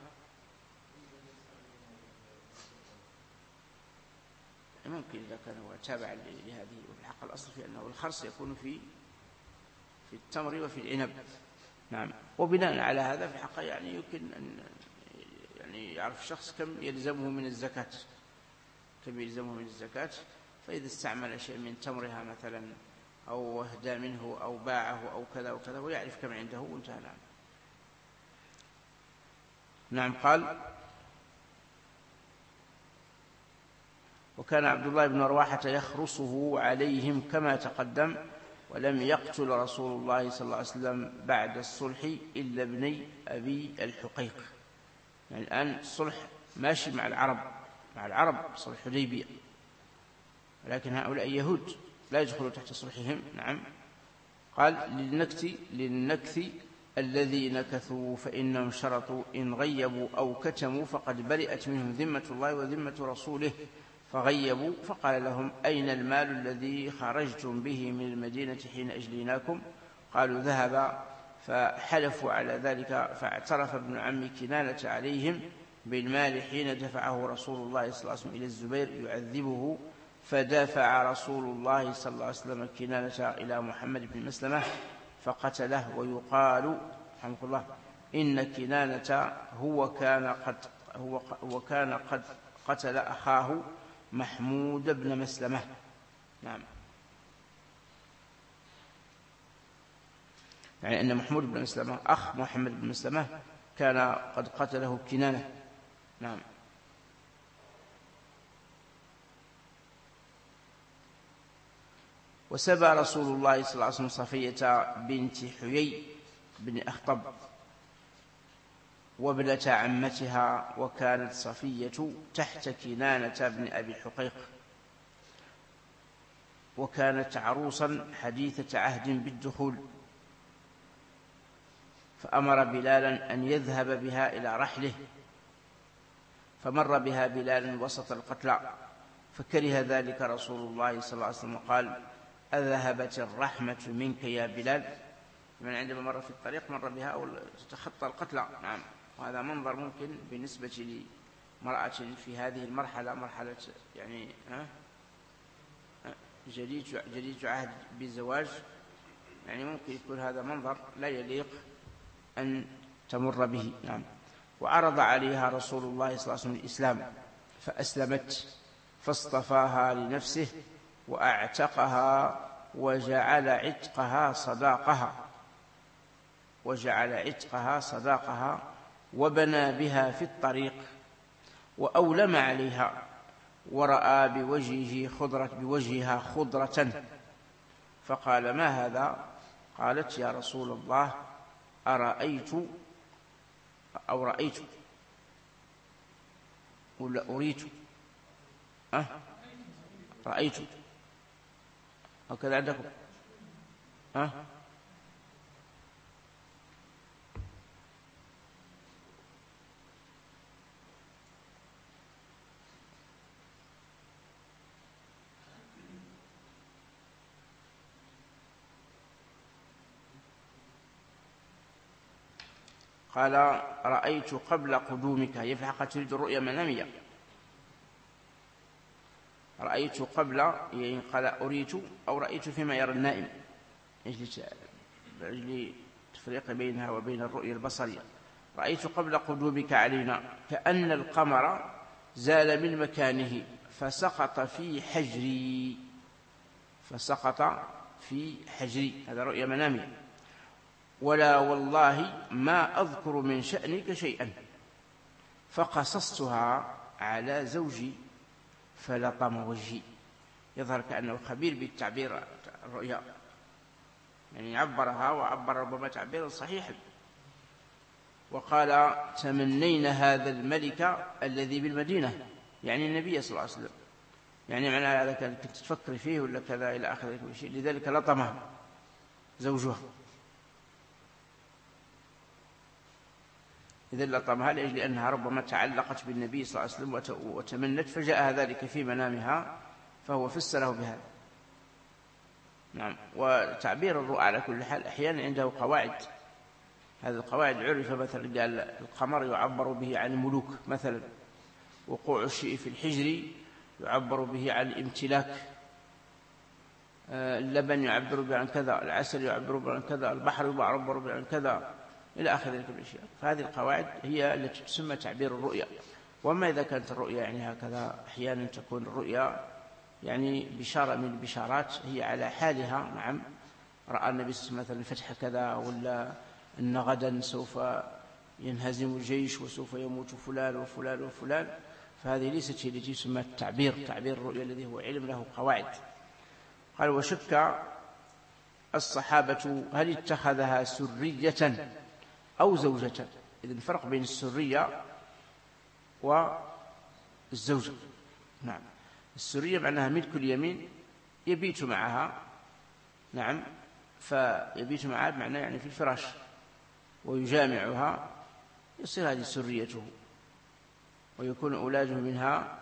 ممكن إذا كان هو تابع لهذه. وفي الحق الأصل في أنه الخرص يكون في في التمر وفي العنب. نعم. وبناء على هذا في الحق يعني يمكن أن يعني يعرف الشخص كم يلزمه من الزكاة، كم يلزمه من الزكاة. فإذا استعمل شيء من تمرها مثلا أو أهدى منه أو باعه أو كذا وكذا ويعرف كم عنده وانتهى. نعم. نعم. قال وكان عبد الله بن رواحة يخرصه عليهم كما تقدم، ولم يقتل رسول الله صلى الله عليه وسلم بعد الصلح إلا ابني أبي الحقيق. يعني الآن الصلح ماشي مع العرب، مع العرب صلح حديبية، ولكن هؤلاء يهود لا يدخلوا تحت صلحهم. نعم. قال للنكث للنكث الذي نكثوا فإنهم شرطوا إن غيبوا أو كتموا فقد برئت منهم ذمة الله وذمة رسوله، فغيبوا. فقال لهم أين المال الذي خرجتم به من المدينة حين أجليناكم؟ قالوا ذهب. فحلفوا على ذلك، فاعترف ابن عم كنانة عليهم بالمال حين دفعه رسول الله صلى الله عليه وسلم إلى الزبير يعذبه، فدافع رسول الله صلى الله عليه وسلم كنانة إلى محمد بن مسلمة فقتله. ويقال رحمه الله إن كنانة هو كان قد هو هو كان قد قتل أخاه محمود بن مسلمة. نعم. يعني أن محمود بن مسلمة أخ محمد بن مسلمة كان قد قتله كنانة. نعم. وسبى رسول الله صلى الله عليه وسلم صفية بنت حيي بن أخطب وابنة عمتها، وكانت صفية تحت كنانة بن أبي الحقيق، وكانت عروسا حديثة عهد بالدخول، فأمر بلالا أن يذهب بها إلى رحله، فمر بها بلال وسط القتلى، فكره ذلك رسول الله صلى الله عليه وسلم وقال أذهبت الرحمة منك يا بلال؟ من عندما مر في الطريق مر بها أو تتخطى القتلى. نعم. وهذا منظر ممكن بالنسبة لمرأة في هذه المرحلة، مرحلة يعني جديد جديد عهد بالزواج، يعني ممكن يكون هذا منظر لا يليق أن تمر به. نعم. وعرض عليها رسول الله صلى الله عليه وسلم الإسلام فأسلمت، فاصطفاها لنفسه وأعتقها وجعل عتقها صداقها وجعل عتقها صداقها وبنى بها في الطريق، وأولم عليها، ورأى بوجهه خضرة بوجهها خضرة، فقال ما هذا؟ قالت يا رسول الله أرأيت أو رأيت ولا أريت؟ أه؟ رأيت هكذا عندكم؟ أه؟ قال رأيت قبل قدومك، هي في الحقيقة تريد الرؤيا منامية. رأيت قبل، يعني قال أريت أو رأيت فيما يرى النائم، لأجل تفريق بينها وبين الرؤيا البصرية. رأيت قبل قدومك علينا كأن القمر زال من مكانه فسقط في حجري، فسقط في حجري، هذا رؤيا منامية. ولا والله ما أذكر من شأنك شيئا، فقصصتها على زوجي فلطم وجهي. يظهر كأنه خبير بالتعبير الرؤيا، يعني عبرها وعبر ربما تعبيرا صحيحا. وقال تمنينا هذا الملك الذي بالمدينة، يعني النبي صلى الله عليه وسلم، يعني معنى هذا كنت تفكر فيه ولا كذا إلى آخر شيء، لذلك لطمها زوجها. إذا لطمها لأجل أنها ربما تعلقت بالنبي صلى الله عليه وسلم وتمنت، فجاء ذلك في منامها فهو فسره بهذا. نعم. وتعبير الرؤى على كل حال أحيانا عنده قواعد، هذه القواعد عرف مثلا قال القمر يعبر به عن الملوك مثلا، وقوع الشيء في الحجر يعبر به عن الامتلاك، اللبن يعبر به عن كذا، العسل يعبر به عن كذا، البحر يعبر به عن كذا إلى آخر ذلك الأشياء. فهذه القواعد هي التي تسمى تعبير الرؤيا. وما إذا كانت الرؤيا يعني هكذا، أحيانا تكون الرؤيا يعني بشارة من البشارات هي على حالها. نعم، رأى النبي صلى الله عليه وسلم مثلا فتح كذا، ولا أن غدا سوف ينهزم الجيش وسوف يموت فلان وفلان وفلان. فهذه ليست هي التي تسمى التعبير، تعبير الرؤيا الذي هو علم له قواعد. قال وشك الصحابة هل اتخذها سرية أو زوجة. إذن الفرق بين السرية والزوجة. نعم، السرية معناها ملك اليمين، يبيت معها. نعم، فيبيت معها بمعنى يعني في الفراش ويجامعها، يصير هذه سريته، ويكون أولاده منها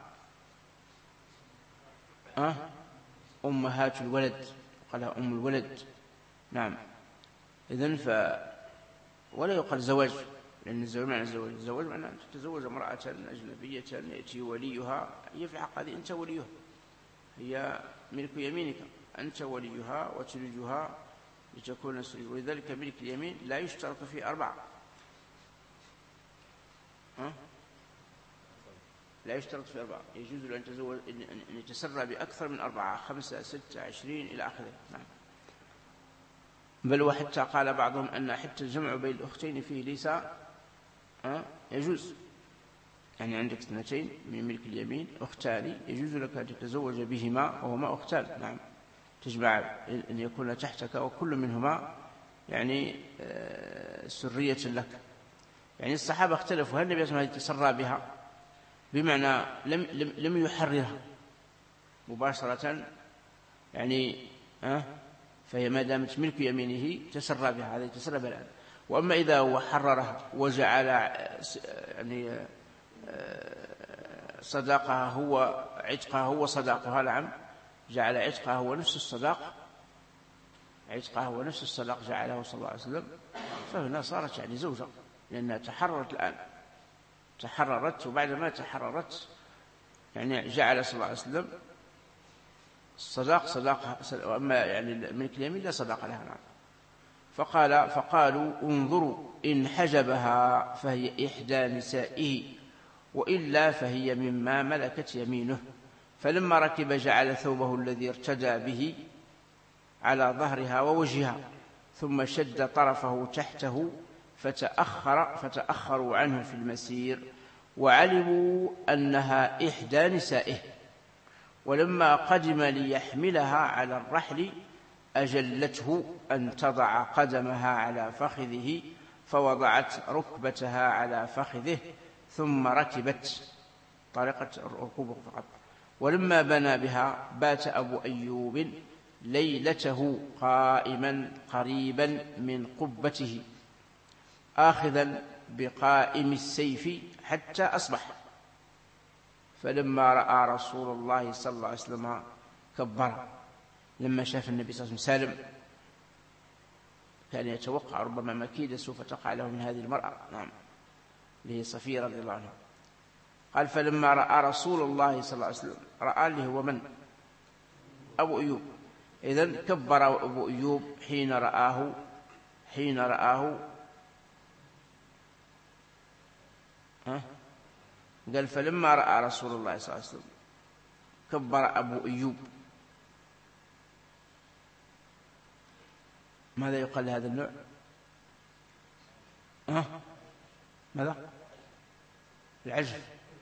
أه؟ أمهات الولد، قالها أم الولد. نعم، إذن ف ولا يقال زواج، لأن الزواج معنى الزواج، الزواج معنى أن تتزوج امرأة أجنبية يأتي وليها، هي في الحق هذه أنت وليها، هي ملك يمينك، أنت وليها وتريدها لتكون سرية. ولذلك ملك اليمين لا يشترط فيه أربعة، أه؟ لا يشترط في أربعة، يجوز أن تزوج أن يتسرى بأكثر من أربعة، خمسة ستة عشرين إلى آخره. نعم. بل وحتى قال بعضهم أن حتى الجمع بين الأختين فيه ليس أه؟ يجوز، يعني عندك اثنتين من ملك اليمين أختان، يجوز لك أن تتزوج بهما وهما أختان. نعم، تجمع أن يكون تحتك وكل منهما يعني آه سرية لك. يعني الصحابة اختلفوا هل النبي صلى الله عليه وسلم تسرى بها، بمعنى لم, لم, لم يحررها مباشرة، يعني أه؟ فهي ما دامت ملك يمينه تسرى بها، هذا تسرى بها الآن. وأما إذا هو حررها وجعل يعني صداقها هو عتقها هو صداقها، نعم، جعل عتقها هو نفس الصداق، عتقها هو نفس الصداق جعله صلى الله عليه وسلم، فهنا صارت يعني زوجة، لأنها تحررت الآن، تحررت. وبعدما تحررت يعني جعل صلى الله عليه وسلم الصداق صداقها، وأما يعني ملك اليمين لا صداق لها. نعم. فقال فقالوا انظروا إن حجبها فهي إحدى نسائه، وإلا فهي مما ملكت يمينه. فلما ركب جعل ثوبه الذي ارتدى به على ظهرها ووجهها، ثم شد طرفه تحته فتأخر فتأخروا عنه في المسير، وعلموا أنها إحدى نسائه. ولما قدم ليحملها على الرحل أجلته أن تضع قدمها على فخذه، فوضعت ركبتها على فخذه ثم ركبت. طريقة الركوب فقط. ولما بنى بها بات أبو أيوب ليلته قائما قريبا من قبته آخذا بقائم السيف حتى أصبح. فلما رأى رسول الله صلى الله عليه وسلم كبر، لما شاف النبي صلى الله عليه وسلم سالم كان يتوقع ربما مكيدة سوف تقع له من هذه المرأة، نعم، اللي هي صفية رضي الله عنها. قال فلما رأى رسول الله صلى الله عليه وسلم، رأى اللي هو من؟ أبو أيوب. إذن كبر أبو أيوب حين رآه حين رآه ها؟ قال فلما رأى رسول الله صلى الله عليه وسلم كبر أبو أيوب. ماذا يقال لهذا النوع؟ ها؟ ماذا؟ العجل،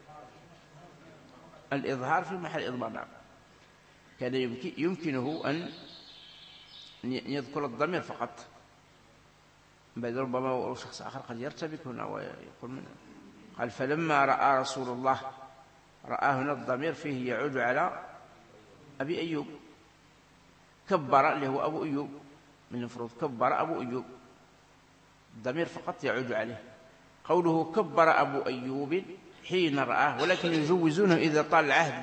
الإظهار في محل إضمار. نعم، كان يمكنه أن يذكر الضمير فقط، بل ربما شخص آخر قد يرتبك هنا ويقول منه. قال فلما رأى رسول الله، رأى هنا الضمير فيه يعود على أبي أيوب. كبر اللي هو أبو أيوب، من المفروض كبر أبو أيوب، الضمير فقط يعود عليه. قوله كبر أبو أيوب حين رآه، ولكن يجوزونه إذا طال العهد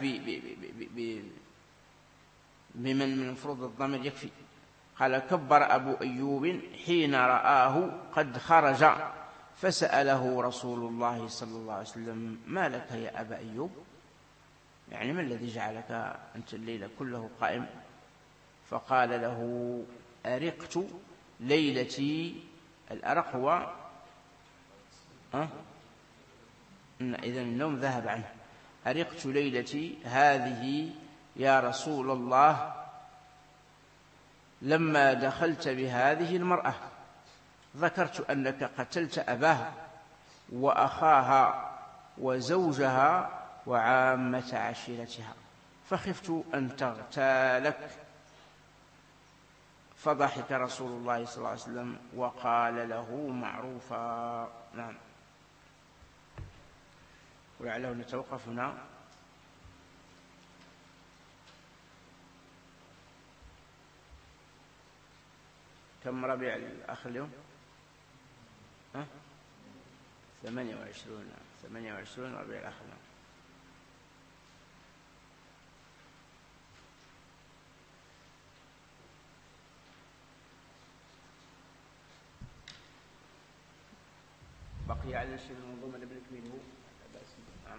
بمن من المفروض الضمير يكفي. قال كبر أبو أيوب حين رآه قد خرج، فسأله رسول الله صلى الله عليه وسلم ما لك يا أبا أيوب؟ يعني ما الذي جعلك أنت الليلة كله قائم؟ فقال له أرقت ليلتي. الأرق هو أه؟ إذن النوم ذهب عنه. أرقت ليلتي هذه يا رسول الله لما دخلت بهذه المرأة، ذكرت أنك قتلت أباها وأخاها وزوجها وعامة عشيرتها، فخفت أن تغتالك. فضحك رسول الله صلى الله عليه وسلم وقال له معروفا. نعم، ولعله نتوقف هنا. كم ربيع الأخ اليوم؟ ها؟ ثمانية وعشرون ثمانية وعشرون ربيع الأخ اليوم. بقي على الشيء المنظومة اللي بنكمله. نعم.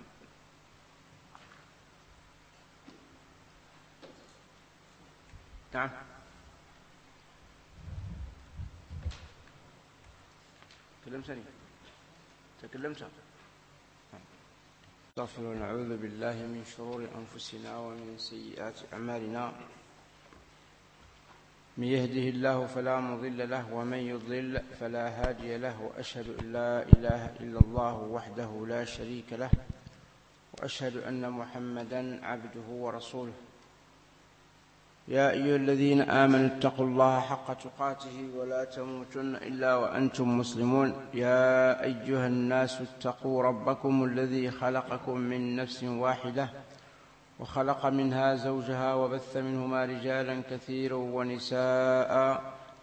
نعم. تكلمتني تكلمت استغفر ونعوذ بالله من شرور أنفسنا ومن سيئات أعمالنا. من يهده الله فلا مضل له ومن يضلل فلا هادي له، وأشهد أن لا إله إلا الله وحده لا شريك له، وأشهد أن محمدا عبده ورسوله. يا أيها الذين آمنوا اتقوا الله حق تقاته ولا تموتن إلا وأنتم مسلمون. يا أيها الناس اتقوا ربكم الذي خلقكم من نفس واحدة وخلق منها زوجها وبث منهما رجالا كثيرا ونساء،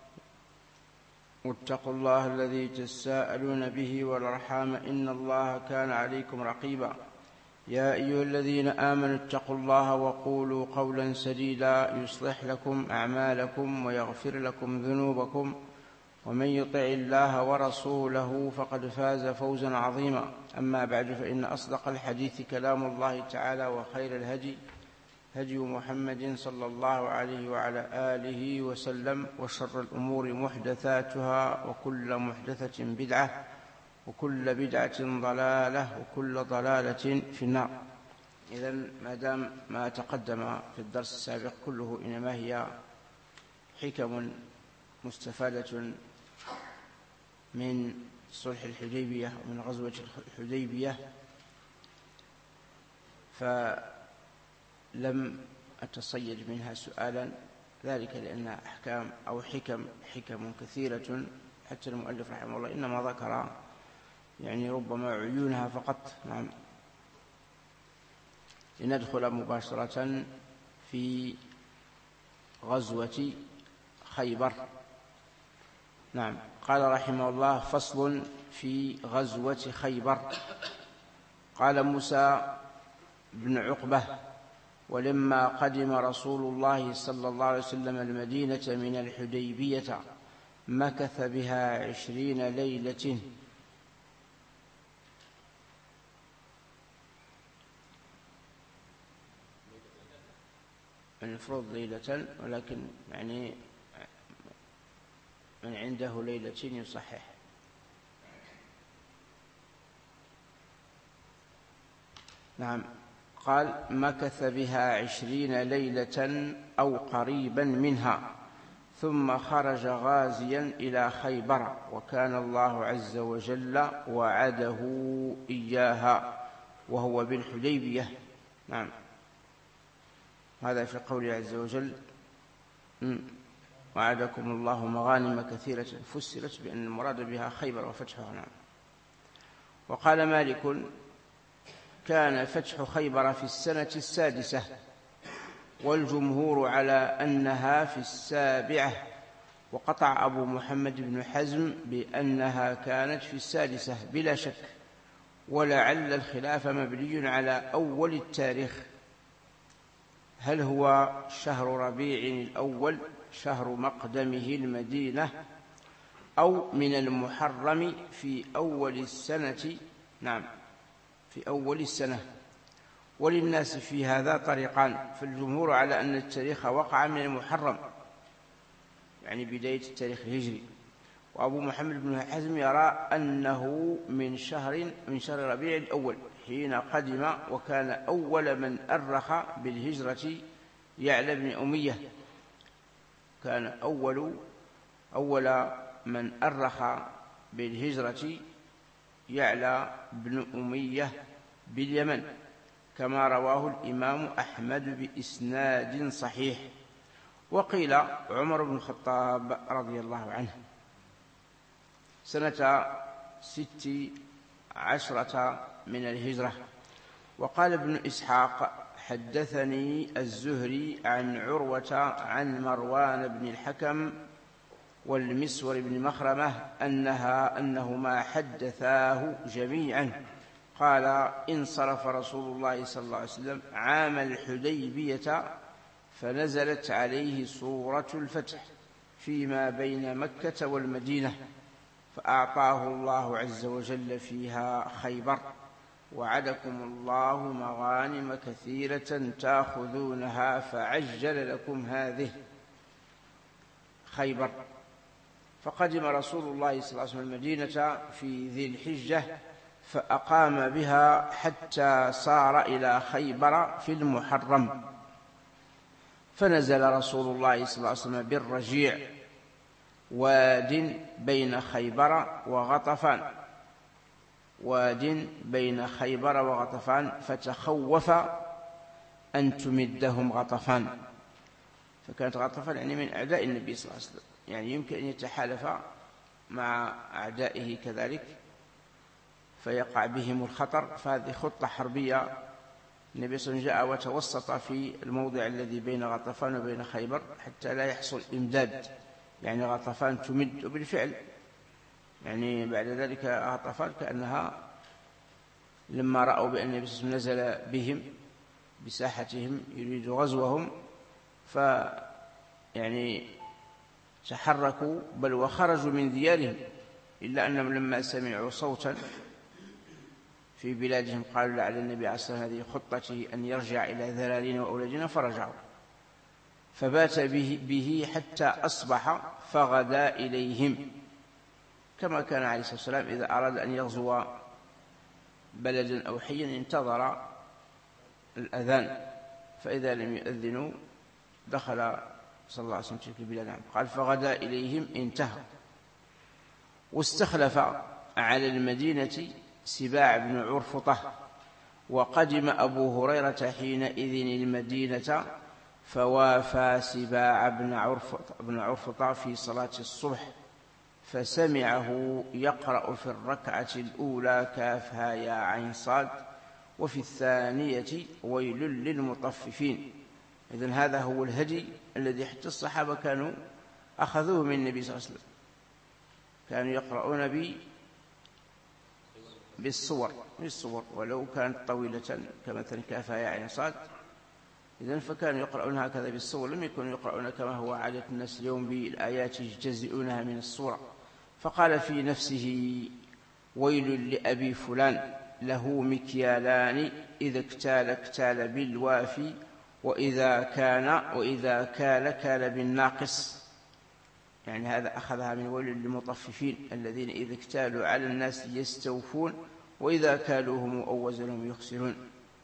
واتقوا الله الذي تساءلون به والأرحام إن الله كان عليكم رقيبا. يا أيها الذين آمنوا اتقوا الله وقولوا قولا سديدا يصلح لكم أعمالكم ويغفر لكم ذنوبكم، ومن يطع الله ورسوله فقد فاز فوزا عظيما. أما بعد، فإن أصدق الحديث كلام الله تعالى، وخير الهدي هدي محمد صلى الله عليه وعلى آله وسلم، وشر الأمور محدثاتها، وكل محدثة بدعة، وكل بدعة ضلالة، وكل ضلالة في النار. إذن ما دام ما تقدم في الدرس السابق كله إنما هي حكم مستفادة من صلح الحديبية ومن غزوة الحديبية، فلم أتصيد منها سؤالا، ذلك لأن أحكام أو حكم حكم كثيرة، حتى المؤلف رحمه الله إنما ذكر يعني ربما عيونها فقط. نعم. لندخل مباشرة في غزوة خيبر. نعم. قال رحمه الله: فصل في غزوة خيبر. قال موسى بن عقبة: ولما قدم رسول الله صلى الله عليه وسلم المدينة من الحديبية مكث بها عشرين ليلة. المفروض ليلة، ولكن يعني من عنده ليلة يصحح. نعم. قال: مكث بها عشرين ليلة أو قريبا منها، ثم خرج غازيا إلى خيبر، وكان الله عز وجل وعده إياها وهو بالحديبية. نعم. هذا في قوله عز وجل: وعدكم الله مغانم كثيرة، فسرت بأن المراد بها خيبر وفتحها. نعم. وقال مالك: كان فتح خيبر في السنة السادسة، والجمهور على أنها في السابعة، وقطع أبو محمد بن حزم بأنها كانت في السادسة بلا شك، ولعل الخلاف مبني على أول التاريخ، هل هو شهر ربيع الأول شهر مقدمه المدينة، أو من المحرم في أول السنة. نعم، في أول السنة. وللناس في هذا طريقان، فالجمهور على أن التاريخ وقع من المحرم، يعني بداية التاريخ الهجري، وأبو محمد بن حزم يرى أنه من شهر من شهر ربيع الأول حين قدم، وكان أول من أرخ بالهجرة يعلى بن أمية، كان أول أول من أرخ بالهجرة يعلى بن أمية باليمن، كما رواه الإمام أحمد بإسناد صحيح. وقيل عمر بن الخطاب رضي الله عنه سنة ست عشرة من الهجرة. وقال ابن إسحاق: حدثني الزهري عن عروة عن مروان بن الحكم والمسور بن مخرمة أنها أنهما حدثاه جميعا قال: انصرف رسول الله صلى الله عليه وسلم عام الحديبية، فنزلت عليه سورة الفتح فيما بين مكة والمدينة، فأعطاه الله عز وجل فيها خيبر: وعدكم الله مغانم كثيرة تأخذونها فعجل لكم هذه خيبر. فقدم رسول الله صلى الله عليه وسلم المدينة في ذي الحجة، فأقام بها حتى صار إلى خيبر في المحرم، فنزل رسول الله صلى الله عليه وسلم بالرجيع، واد بين خيبر وغطفان واد بين خيبر وغطفان فتخوف أن تمدهم غطفان. فكانت غطفان يعني من أعداء النبي صلى الله عليه وسلم، يعني يمكن أن يتحالف مع أعدائه كذلك فيقع بهم الخطر. فهذه خطة حربية. النبي صلى الله عليه وسلم جاء وتوسط في الموضع الذي بين غطفان وبين خيبر حتى لا يحصل إمداد، يعني غطفان تمد، وبالفعل يعني بعد ذلك غطفان كأنها لما رأوا بأن النبي صلى الله عليه وسلم نزل بهم بساحتهم يريد غزوهم، ف يعني تحركوا بل وخرجوا من ديارهم، إلا أنهم لما سمعوا صوتا في بلادهم قالوا لعل النبي عليه الصلاة والسلام هذه خطته أن يرجع إلى ذرارينا وأولادنا، فرجعوا، فبات به, به حتى أصبح فغدا إليهم، كما كان عليه الصلاة والسلام إذا أراد أن يغزو بلدا أو حيا انتظر الأذان، فإذا لم يؤذنوا دخل صلى الله عليه وسلم تلك البلاد. قال: فغدا إليهم انتهى. واستخلف على المدينة سباع بن عرفطة، وقدم أبو هريرة حينئذ المدينة، فوافى سباع بن عرفطة, بن عرفطة في صلاة الصبح، فسمعه يقرأ في الركعة الأولى كافها يا عين صاد، وفي الثانية ويل للمطففين. إذن هذا هو الهدي الذي حتى الصحابة كانوا أخذوه من النبي صلى الله عليه وسلم، كانوا يقرؤون ب بالصور بالصور ولو كانت طويلة كمثل كافها يا عين صاد، إذن فكانوا يقرؤون هكذا بالصور، لم يكونوا يقرؤون كما هو عادة الناس اليوم بالآيات يجزئونها من الصورة. فقال في نفسه ويل لأبي فلان له مكيالان إذا اكتال اكتال بالوافي وإذا كان وإذا كال كال بالناقص. يعني هذا أخذها من ويل للمطففين الذين إذا اكتالوا على الناس يستوفون وإذا كالوهم أو وزنهم يخسرون.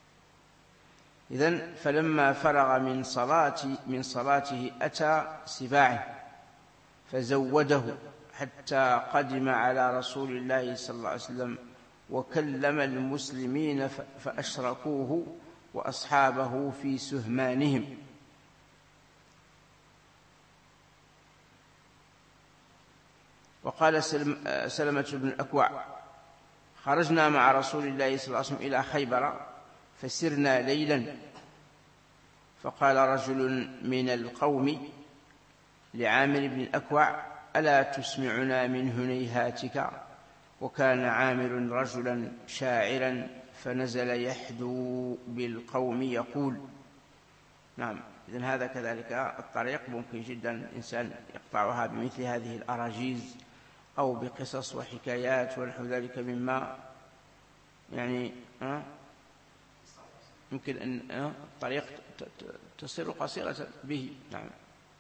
إذن فلما فرغ من صلاة من صلاته أتى سباعه فزوده حتى قدم على رسول الله صلى الله عليه وسلم وكلم المسلمين فأشركوه وأصحابه في سهمانهم. وقال سلمة بن الأكوع خرجنا مع رسول الله صلى الله عليه وسلم إلى خيبر فسرنا ليلا، فقال رجل من القوم لعامر بن الأكوع ألا تسمعنا من هنيهاتك؟ وكان عامر رجلا شاعرا فنزل يحدو بالقوم يقول. نعم، إذن هذا كذلك الطريق ممكن جدا الإنسان يقطعها بمثل هذه الأراجيز أو بقصص وحكايات ونحو ذلك مما يعني أه يمكن أن أه الطريق تصير قصيرة به. نعم.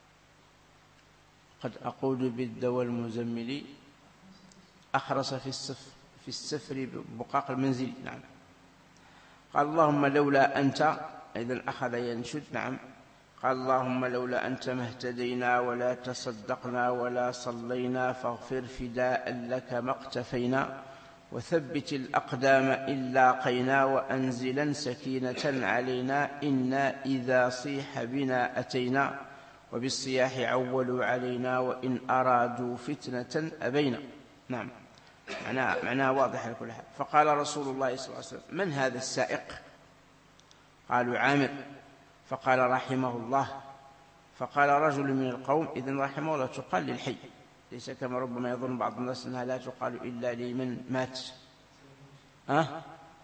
قد أقول بالدوى المزمل أخرس في السفر في السفر بقاق المنزل. نعم. قال اللهم لولا أنت، إذن أخذ ينشد. نعم. قال اللهم لولا أنت ما اهتدينا ولا تصدقنا ولا صلينا فاغفر فداء لك ما اقتفينا وثبت الأقدام إن لاقينا وأنزلا سكينة علينا إنا إذا صيح بنا أتينا وبالصياح عولوا علينا وإن أرادوا فتنة أبينا. نعم، معناها معناها واضح على كل حال. فقال رسول الله صلى الله عليه وسلم من هذا السائق؟ قالوا عامر. فقال رحمه الله. فقال رجل من القوم إذن رحمه الله تقال للحي، ليس كما ربما يظن بعض الناس أنها لا تقال إلا لمن مات، أه؟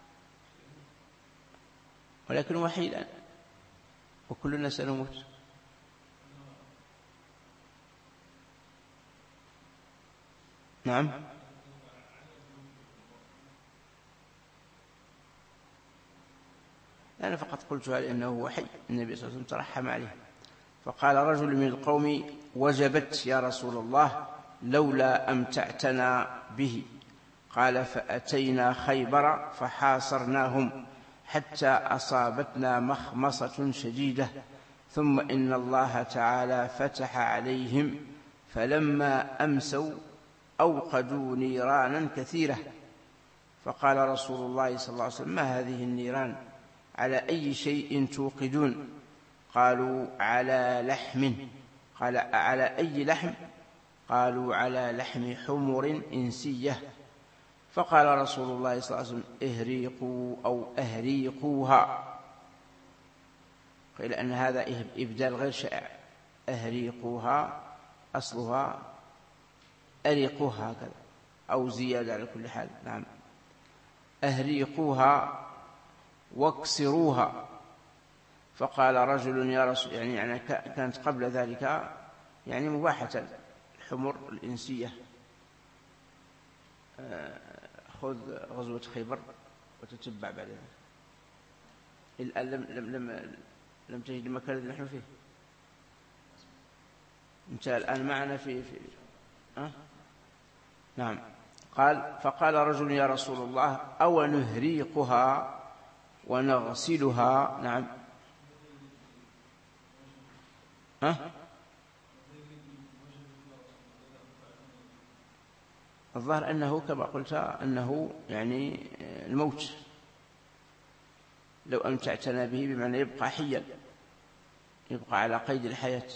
ولكن هو حي الآن وكلنا سنموت. نعم. أنا فقط قلتها لأنه هو حي، النبي صلى الله عليه وسلم ترحم عليه. فقال رجل من القوم وجبت يا رسول الله لولا أمتعتنا به. قال فأتينا خيبر فحاصرناهم حتى أصابتنا مخمصة شديدة ثم إن الله تعالى فتح عليهم فلما أمسوا أوقدوا نيرانا كثيرة. فقال رسول الله صلى الله عليه وسلم ما هذه النيران؟ على أي شيء توقدون؟ قالوا على لحم. قال على أي لحم؟ قالوا على لحم حمر إنسية. فقال رسول الله صلى الله عليه وسلم اهريقوا أو أهريقوها. قيل أن هذا إبدال غير شائع، أهريقوها أصلها أريقوها هكذا أو زيادة على كل حال. نعم، أهريقوها واكسروها. فقال رجل يا رسول يعني, يعني كانت قبل ذلك يعني مباحة الحمر الإنسية. خذ غزوة خيبر وتتبع بعد ذلك. الآن لم, لم, لم, لم تجد المكان الذي نحن فيه. انت الآن معنا في, في أه؟ نعم. قال فقال رجل يا رسول الله أو نهريقها ونغسلها. نعم. ها؟ الظاهر أنه كما قلت أنه يعني الموت، لو أمتعتنا به بمعنى يبقى حيا، يبقى على قيد الحياة.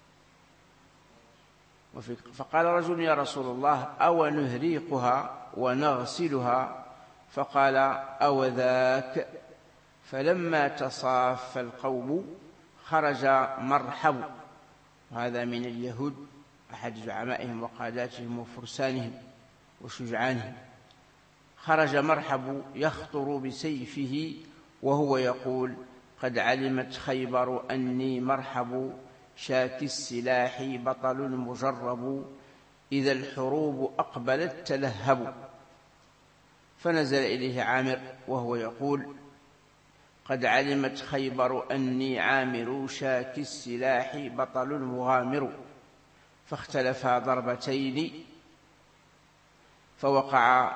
فقال رجل يا رسول الله أو نهريقها ونغسلها. فقال أو ذاك فلما تصاف القوم خرج مرحب، وهذا من اليهود أحد زعمائهم وقاداتهم وفرسانهم وشجعانهم، خرج مرحب يخطر بسيفه وهو يقول: قد علمت خيبر أني مرحب، شاك السلاح بطل مجرب، إذا الحروب أقبلت تلهب. فنزل إليه عامر وهو يقول: قد علمت خيبر أني عامر، شاك السلاح بطل مغامر. فاختلفا ضربتين، فوقع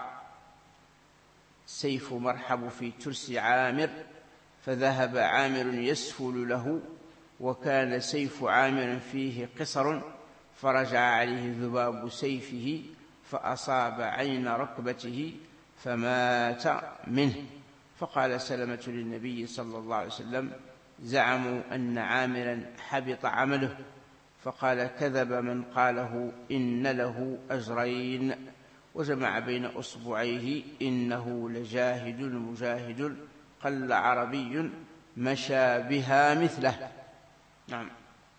سيف مرحب في ترس عامر، فذهب عامر يسفل له، وكان سيف عامر فيه قصر، فرجع عليه ذباب سيفه فأصاب عين ركبته فمات منه. فقال سلمة للنبي صلى الله عليه وسلم: زعموا أن عامرا حبط عمله. فقال: كذب من قاله، إن له أجرين. وجمع بين أصبعيه: إنه لجاهد مجاهد، قل عربي مشى بها مثله. نعم.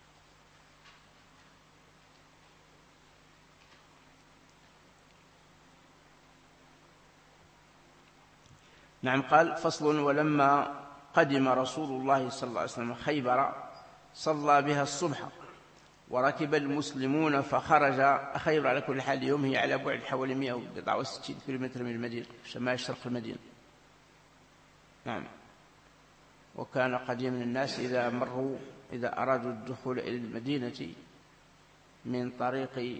نعم. قال: فصل: ولما قدم رسول الله صلى الله عليه وسلم خيبر صلى بها الصبح، وركب المسلمون فخرج. خيبر على كل حال اليوم هي على بعد حوالي مئة وتسعة وستين كيلومتر من المدينة، شمال شرق المدينة. نعم. وكان قديما الناس إذا مروا إذا أرادوا الدخول إلى المدينة من طريق،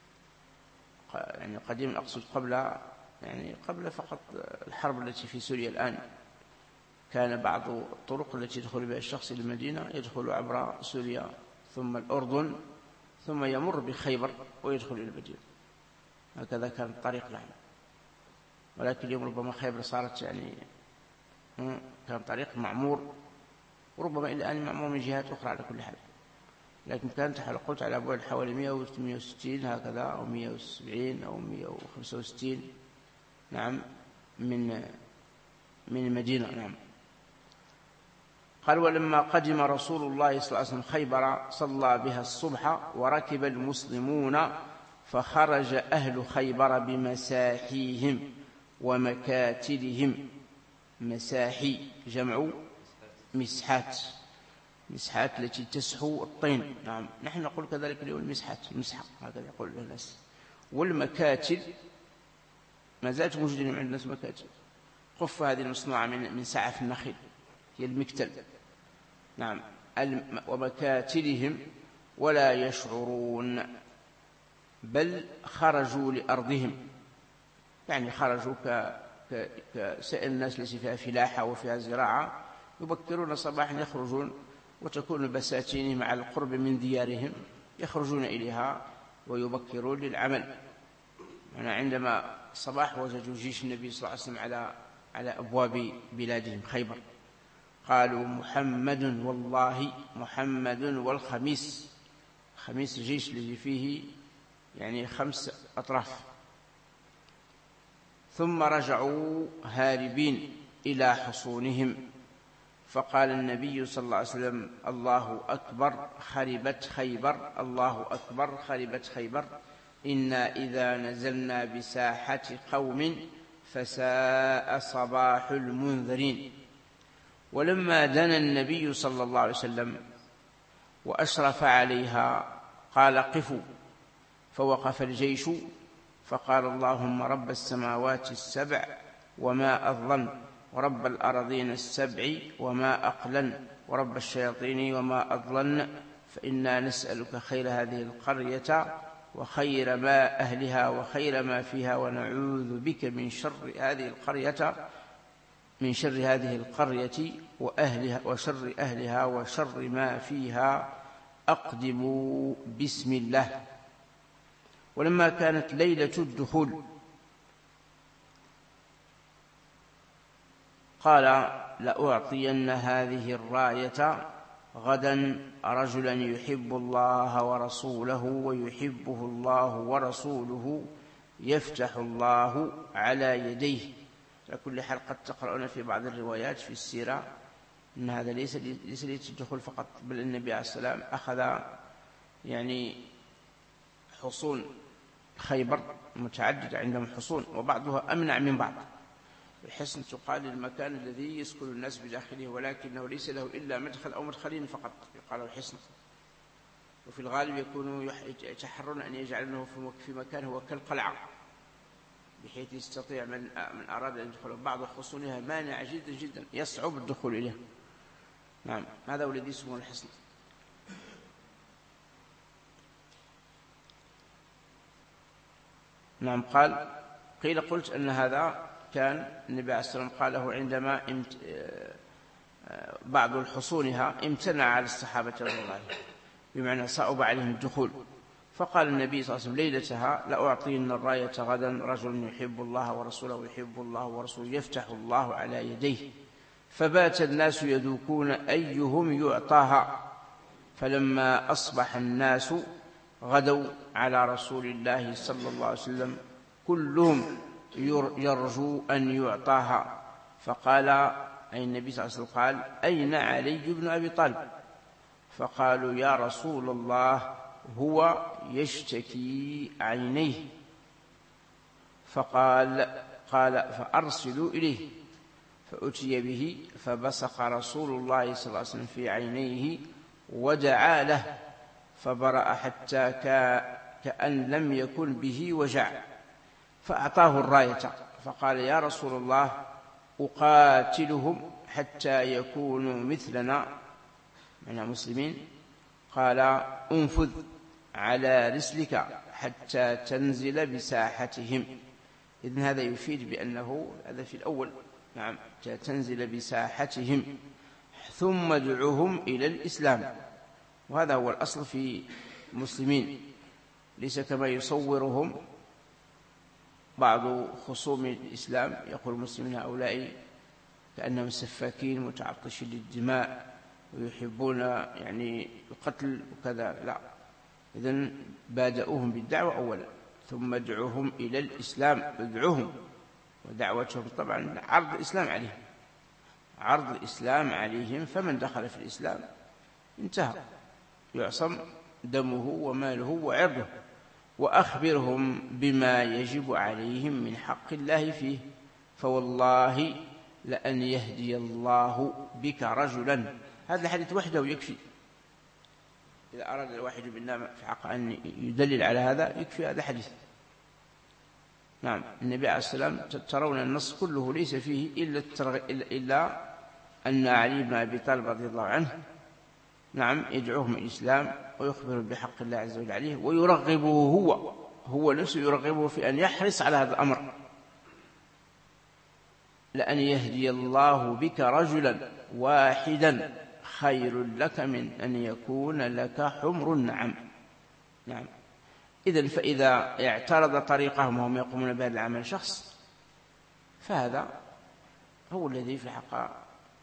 يعني قديما أقصد قبل يعني قبل فقط الحرب التي في سوريا الآن، كان بعض الطرق التي يدخل بها الشخص إلى المدينة يدخل عبر سوريا ثم الأردن ثم يمر بخيبر ويدخل إلى المدينة. هكذا كان الطريق لهم. ولكن اليوم ربما خيبر صارت يعني كان طريق معمور، وربما إلى الآن معمور من جهات أخرى على كل حال، لكن كانت قلت على بعد حوالي مئة وستين هكذا أو مئة وسبعين أو مئة وخمسة وستين. نعم. من من المدينة. نعم. قال: ولما قدم رسول الله صلى الله عليه وسلم خيبر صلى بها الصبح، وركب المسلمون فخرج أهل خيبر بمساحيهم ومكاتلهم. مساحي جمع مسحات، مسحات التي تسحو الطين. نعم. نحن نقول كذلك اليوم المسحات، المسحة هكذا يقول الناس. والمكاتل ما زالت موجودة عند الناس، مكاتل قفة هذه المصنوعة من من سعف النخيل هي المكتل. نعم. ومكاتلهم ولا يشعرون، بل خرجوا لأرضهم، يعني خرجوا كسائر الناس التي فيها فلاحة وفيها زراعة، يبكرون صباحا يخرجون، وتكون بساتينهم على القرب من ديارهم، يخرجون إليها ويبكرون للعمل. يعني عندما صباح وجدوا جيش النبي صلى الله عليه وسلم على على أبواب بلادهم خيبر، قالوا: محمد والله محمد والخميس. خميس الجيش الذي فيه يعني خمس أطراف. ثم رجعوا هاربين إلى حصونهم، فقال النبي صلى الله عليه وسلم: الله أكبر خربت خيبر، الله أكبر خربت خيبر، إنا إذا نزلنا بساحة قوم فساء صباح المنذرين. ولما دنا النبي صلى الله عليه وسلم وأشرف عليها قال: قفوا. فوقف الجيش، فقال: اللهم رب السماوات السبع وما أظلن، ورب الأرضين السبع وما أقلن، ورب الشياطين وما أضلن، فإنا نسألك خير هذه القرية وخير ما أهلها وخير ما فيها، ونعوذ بك من شر هذه القرية من شر هذه القرية وأهلها وشر أهلها وشر ما فيها، أقدموا بسم الله. ولما كانت ليلة الدخول قال: لأعطين هذه الراية غدا رجلا يحب الله ورسوله ويحبه الله ورسوله، يفتح الله على يديه. على كل حال قد تقرؤون في بعض الروايات في السيرة أن هذا ليس ليس للدخول فقط، بل النبي عليه السلام أخذ يعني حصون خيبر متعددة، عندهم حصون وبعضها أمنع من بعض. الحصن تقال للمكان الذي يسكن الناس بداخله، ولكنه ليس له إلا مدخل أو مدخلين فقط يقال الحصن. وفي الغالب يكونوا يتحرون أن يجعلونه في مكان هو كالقلعة، بحيث يستطيع من من أراد أن يدخل. بعض حصونها مانع جدا جدا يصعب الدخول إليه. نعم، هذا هو الذي اسمه الحصن. نعم. قال قيل قلت أن هذا كان النبي عليه الصلاة والسلام قاله عندما امت... بعض الحصونها امتنع على الصحابة رضي الله عنهم، بمعنى صعب عليهم الدخول. فقال النبي صلى الله عليه وسلم ليلتها لأعطين الراية غدا رجل يحب الله ورسوله ويحب الله ورسوله يفتح الله على يديه. فبات الناس يذوقون أيهم يعطاها، فلما أصبح الناس غدوا على رسول الله صلى الله عليه وسلم كلهم يرجو أن يعطاها. فقال أي النبي صلى الله عليه وسلم قال أين علي بن أبي طالب؟ فقالوا يا رسول الله هو يشتكي عينيه. فقال قال فأرسلوا إليه. فأتي به فبصق رسول الله صلى الله عليه وسلم في عينيه ودعا له فبرأ حتى كأن لم يكن به وجع، فأعطاه الراية. فقال يا رسول الله أقاتلهم حتى يكونوا مثلنا، معنى مسلمين. قال انفذ على رسلك حتى تنزل بساحتهم. إذن هذا يفيد بأنه هذا في الأول، نعم، حتى تنزل بساحتهم ثم ادعوهم إلى الإسلام. وهذا هو الأصل في المسلمين، ليس كما يصورهم بعض خصوم الإسلام، يقول المسلمين هؤلاء كأنهم سفاكين متعطشين للدماء ويحبون يعني القتل وكذا. لا، إذن بادأوهم بالدعوة أولا، ثم ادعوهم إلى الإسلام. ادعوهم ودعوتهم طبعا عرض الإسلام عليهم، عرض الإسلام عليهم، فمن دخل في الإسلام انتهى، يعصم دمه وماله وعرضه. وأخبرهم بما يجب عليهم من حق الله فيه، فوالله لأن يهدي الله بك رجلا. هذا الحديث وحده يكفي، إذا أراد الواحد بالله في حق أن يدلل على هذا يكفي هذا حديث. نعم، النبي عليه السلام ترون النص كله ليس فيه إلا, إلا أن علي بن أبي طالب رضي الله عنه نعم يدعوهم الإسلام ويخبرهم بحق الله عز وجل عليه، ويرغبه هو هو نفسه يرغبه في أن يحرص على هذا الأمر. لأن يهدي الله بك رجلا واحدا خير لك من أن يكون لك حمر النعم. نعم. إذن فإذا اعترض طريقهم وهم يقومون بهذا العمل شخص، فهذا هو الذي في الحق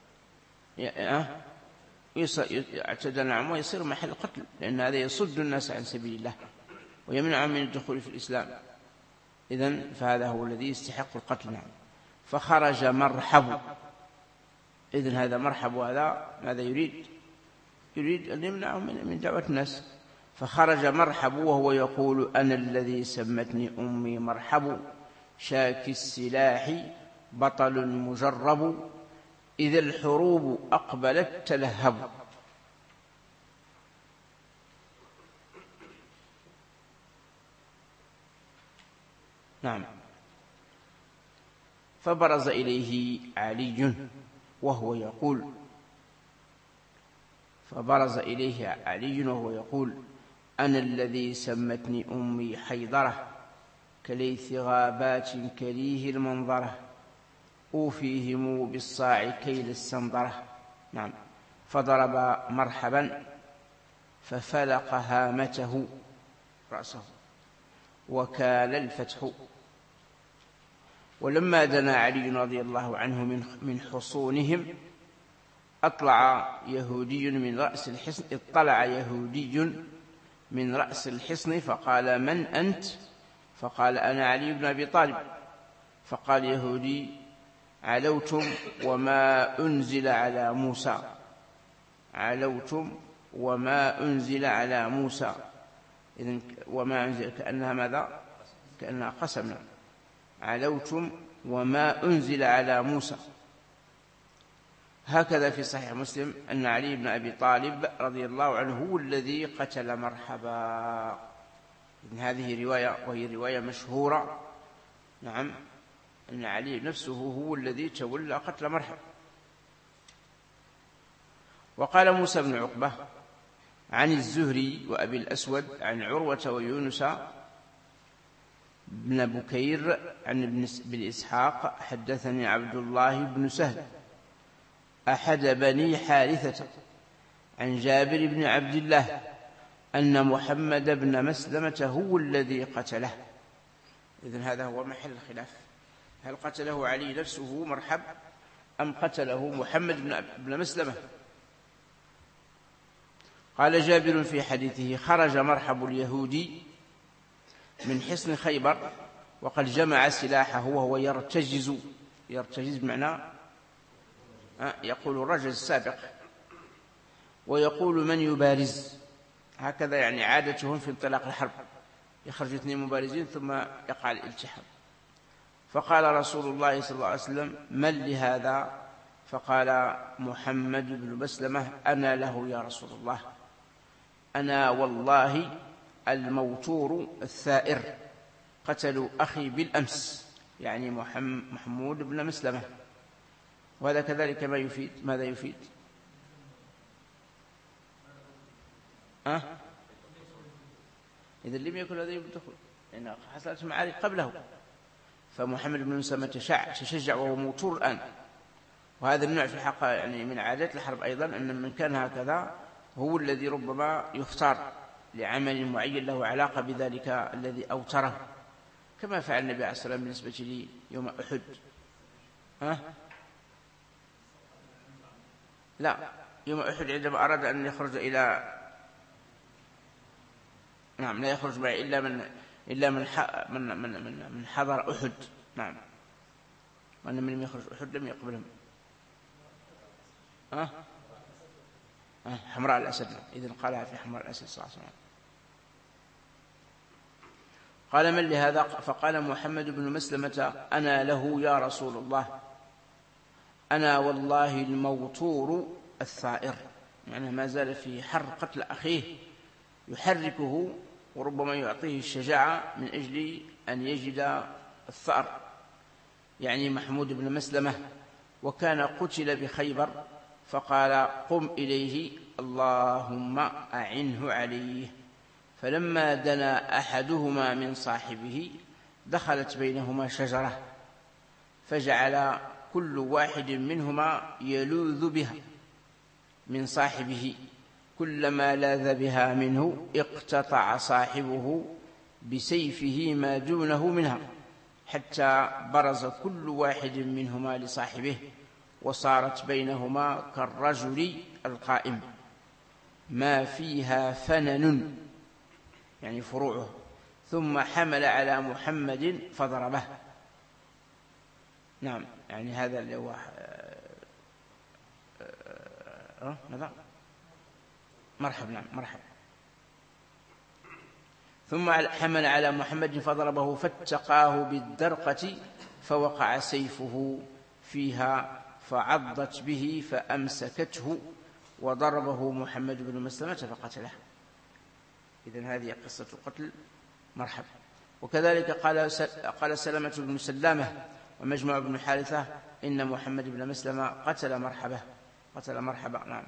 يعتدى نعم ويصير محل قتل، لأن هذا يصد الناس عن سبيل الله ويمنعهم من الدخول في الإسلام. إذن فهذا هو الذي يستحق القتل. نعم. فخرج مرحب. إذن هذا مرحب، وهذا ماذا يريد؟ يريد أن يمنعهم من دعوة الناس. فخرج مرحب وهو يقول أنا الذي سمتني أمي مرحب، شاك السلاح بطل مجرب، إذا الحروب أقبلت تلهب. نعم. فبرز إليه علي وهو يقول فبرز إليه علي وهو يقول أنا الذي سمتني أمي حيضرة، كليث غابات كريه المنظرة، أوفيهم بالصاع كيل السنظرة. نعم. فضرب مرحبا ففلق هامته رأسه وكال الفتح. ولما دنا علي رضي الله عنه من حصونهم أطلع يهودي من رأس الحصن اطلع يهودي من رأس الحصن فقال من أنت؟ فقال أنا علي بن أبي طالب. فقال يهودي علوتم وما أنزل على موسى، علوتم وما أنزل على موسى. إذن وما أنزل كأنها ماذا؟ كأنها قسمنا. علوتم وما أنزل على موسى. هكذا في صحيح مسلم أن علي بن أبي طالب رضي الله عنه هو الذي قتل مرحبا. إذن هذه رواية، وهي رواية مشهورة، نعم، أن علي نفسه هو الذي تولى قتل مرحب. وقال موسى بن عقبة عن الزهري وأبي الأسود عن عروة ويونس بن بكير عن ابن إسحاق حدثني عبد الله بن سهل أحد بني حارثة عن جابر بن عبد الله أن محمد بن مسلمة هو الذي قتله. إذن هذا هو محل الخلاف، هل قتله علي نفسه مرحب أم قتله محمد بن مسلمة؟ قال جابر في حديثه: خرج مرحب اليهودي من حصن خيبر وقد جمع سلاحه وهو يرتجز، يرتجز بمعنى يقول الرجل السابق، ويقول من يبارز، هكذا يعني عادتهم في انطلاق الحرب، يخرج اثنين مبارزين ثم يقع الالتحام. فقال رسول الله صلى الله عليه وسلم: من لهذا؟ فقال محمد بن مسلمة: أنا له يا رسول الله، أنا والله الموتور الثائر، قتلوا أخي بالأمس، يعني محمود بن مسلمة. وهذا كذلك ما يفيد، ماذا يفيد؟ أه؟ إذا لم يكن هذا يدخل، لأن حصلت معارك قبله، فمحمد بن مسلمة تشجع وهو موتور الآن. وهذا النوع في الحق يعني من عادات الحرب أيضا، أن من كان هكذا هو الذي ربما يختار لعمل معين له علاقة بذلك الذي أوتره، كما فعل النبي عليه الصلاة والسلام بالنسبة لي يوم أحد. ها؟ لا، يوم أحد عندما أراد أن يخرج إلى، نعم، لا يخرج معي إلا من إلا من من من من حضر أحد، نعم، وأن من لم يخرج أحد لم يقبلهم. ها؟ أه؟ حمراء الأسد، إذن قالها في حمراء الأسد صلى الله عليه وسلم. قال: من لهذا؟ فقال محمد بن مسلمة: أنا له يا رسول الله، أنا والله الموتور الثائر، يعني ما زال في حر قتل أخيه يحركه وربما يعطيه الشجاعة من أجل أن يجد الثأر، يعني محمود بن مسلمة، وكان قتل بخيبر. فقال: قم إليه اللهم أعنه عليه. فلما دنا أحدهما من صاحبه دخلت بينهما شجرة، فجعل كل واحد منهما يلوذ بها من صاحبه، كلما لاذ بها منه اقتطع صاحبه بسيفه ما دونه منها، حتى برز كل واحد منهما لصاحبه، وصارت بينهما كالرجل القائم، ما فيها فنن، يعني فروعه، ثم حمل على محمد فضربه. نعم، يعني هذا اللي هو أه؟ ماذا؟ مرحب، نعم، مرحب. ثم حمل على محمد فضربه فاتقاه بالدرقة، فوقع سيفه فيها فعضت به فأمسكته، وضربه محمد بن مسلمة فقتله. إذن هذه قصة قتل مرحب. وكذلك قال قال سلمة بن سلامة ومجمع بن حارثة: إن محمد بن مسلمة قتل مرحبة، قتل مرحبة. نعم.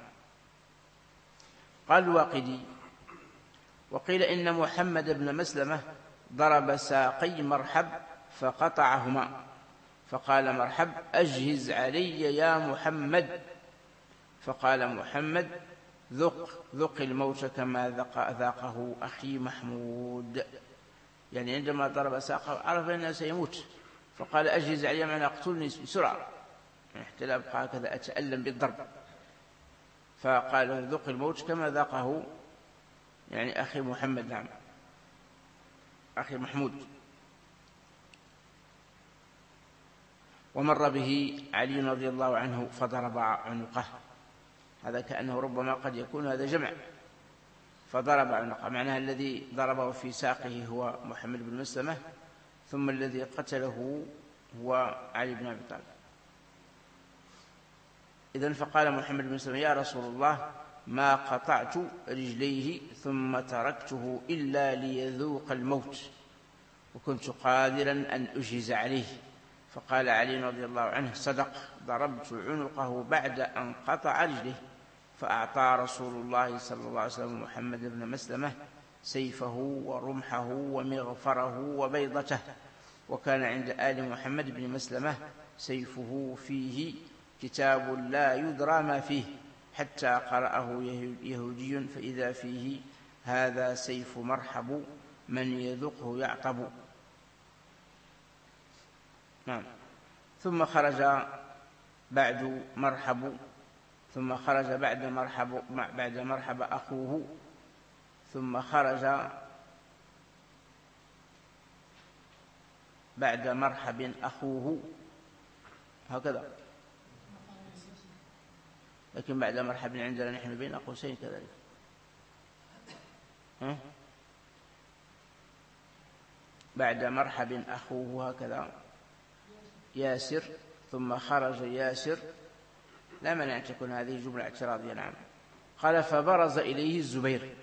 قال الواقدي: وقيل إن محمد بن مسلمة ضرب ساقي مرحب فقطعهما، فقال مرحب: أجهز علي يا محمد. فقال محمد: ذق ذق الموت كما ذاقه أخي محمود، يعني عندما ضرب ساقه عرف أنه سيموت، فقال: أجهز علي، معنى اقتلني بسرعة، حتى لا أبقى هكذا أتألم بالضرب. فقال: ذق الموت كما ذاقه يعني أخي محمد، نعم، أخي محمود. ومر به علي رضي الله عنه فضرب عنقه. هذا كأنه ربما قد يكون هذا جمع، فضرب عنقه، معناها الذي ضربه في ساقه هو محمد بن مسلمة، ثم الذي قتله هو علي بن أبي طالب. إذن فقال محمد بن مسلمة: يا رسول الله، ما قطعت رجليه ثم تركته إلا ليذوق الموت، وكنت قادرا أن أجهز عليه. فقال علي رضي الله عنه: صدق، ضربت عنقه بعد أن قطع رجله. فأعطى رسول الله صلى الله عليه وسلم محمد بن مسلمة سيفه ورمحه ومغفره وبيضته. وكان عند آل محمد بن مسلمة سيفه فيه كتاب لا يدرى ما فيه، حتى قرأه يهودي فإذا فيه: هذا سيف مرحب، من يذقه يعطب. نعم. ثم خرج بعد مرحب ثم خرج بعد مرحب بعد مرحب أخوه ثم خرج بعد مرحب أخوه هكذا، لكن بعد مرحب عندنا نحن بين قوسين كذلك. ها؟ بعد مرحب أخوه هكذا ياسر، ثم خرج ياسر، لا مانع أن تكون هذه جملة اعتراضية. نعم. قال: فبرز إليه الزبير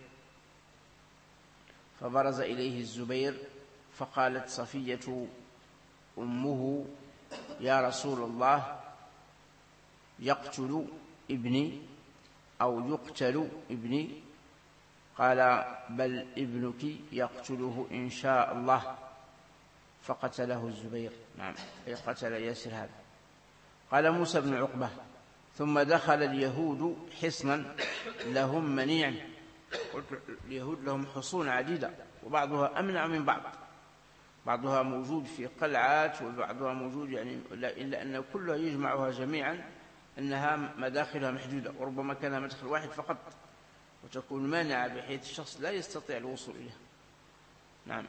فبرز إليه الزبير فقالت صفية أمه: يا رسول الله، يقتل ابني أو يقتل ابني؟ قال: بل ابنك يقتله إن شاء الله. فقتله الزبير. نعم، أي قتل ياسر هذا. قال موسى بن عقبة: ثم دخل اليهود حصنا لهم منيع. قلت اليهود لهم حصون عديدة، وبعضها أمنع من بعض، بعضها موجود في قلعات وبعضها موجود يعني، إلا أن كلها يجمعها جميعا أنها مداخلها محدودة، وربما كان مدخل واحد فقط، وتكون مانعة بحيث الشخص لا يستطيع الوصول إليها. نعم.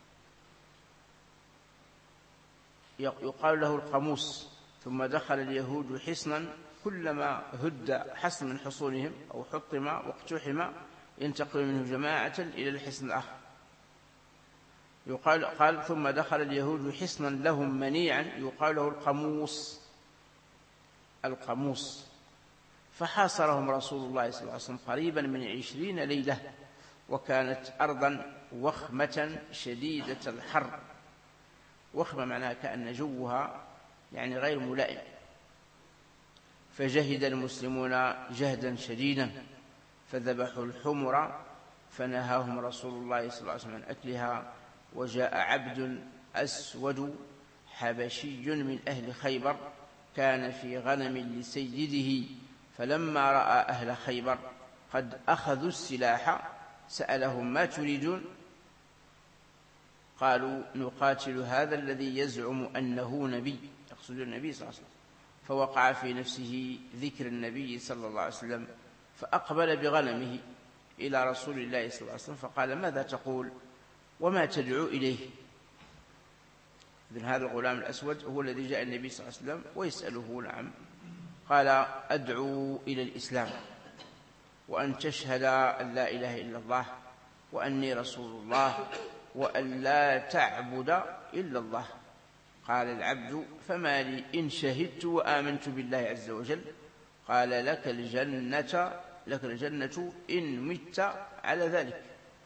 يقال له القاموس. ثم دخل اليهود حصنا، كلما هد حصن من حصونهم أو حطم واقتحم ينتقل منه جماعة إلى الحصن الآخر. يقال قال: ثم دخل اليهود حصنا لهم منيعا، يقال له القاموس القاموس فحاصرهم رسول الله صلى الله عليه وسلم قريبا من عشرين ليلة، وكانت أرضا وخمة شديدة الحر. وخمة معناها كأن جوها يعني غير ملائم. فجهد المسلمون جهدا شديدا، فذبحوا الحمر، فنهاهم رسول الله صلى الله عليه وسلم عن أكلها. وجاء عبد أسود حبشي من أهل خيبر، كان في غنم لسيده، فلما رأى أهل خيبر قد أخذوا السلاح سألهم: ما تريدون؟ قالوا: نقاتل هذا الذي يزعم أنه نبي، يقصد النبي صلى الله عليه وسلم. فوقع في نفسه ذكر النبي صلى الله عليه وسلم، فأقبل بغنمه إلى رسول الله صلى الله عليه وسلم فقال: ماذا تقول وما تدعو إليه؟ إذن هذا الغلام الأسود هو الذي جاء النبي صلى الله عليه وسلم ويسأله. نعم. قال: أدعو إلى الإسلام، وأن تشهد أن لا إله إلا الله وأني رسول الله، وأن لا تعبد إلا الله. قال العبد: فما لي إن شهدت وآمنت بالله عز وجل؟ قال: لك الجنة لك الجنة إن مت على ذلك.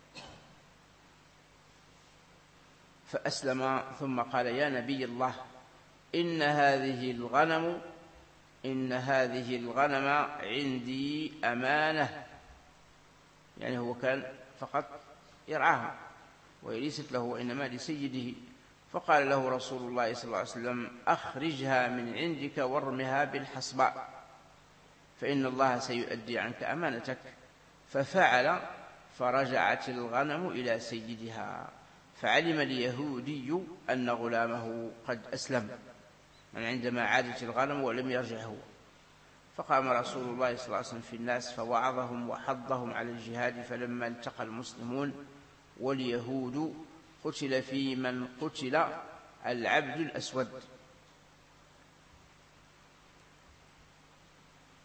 فأسلم، ثم قال: يا نبي الله، إن هذه الغنم إن هذه الغنم عندي أمانة. يعني هو كان فقط يرعاها وليست له، وإنما لسيده. فقال له رسول الله صلى الله عليه وسلم: أخرجها من عندك وارمها بالحصباء، فإن الله سيؤدي عنك أمانتك. ففعل، فرجعت الغنم إلى سيدها. فعلم اليهودي أن غلامه قد أسلم يعني عندما عادت الغنم ولم يرجع هو. فقام رسول الله صلى الله عليه وسلم في الناس فوعظهم وحضهم على الجهاد. فلما التقى المسلمون واليهود قتل في من قتل العبد الأسود.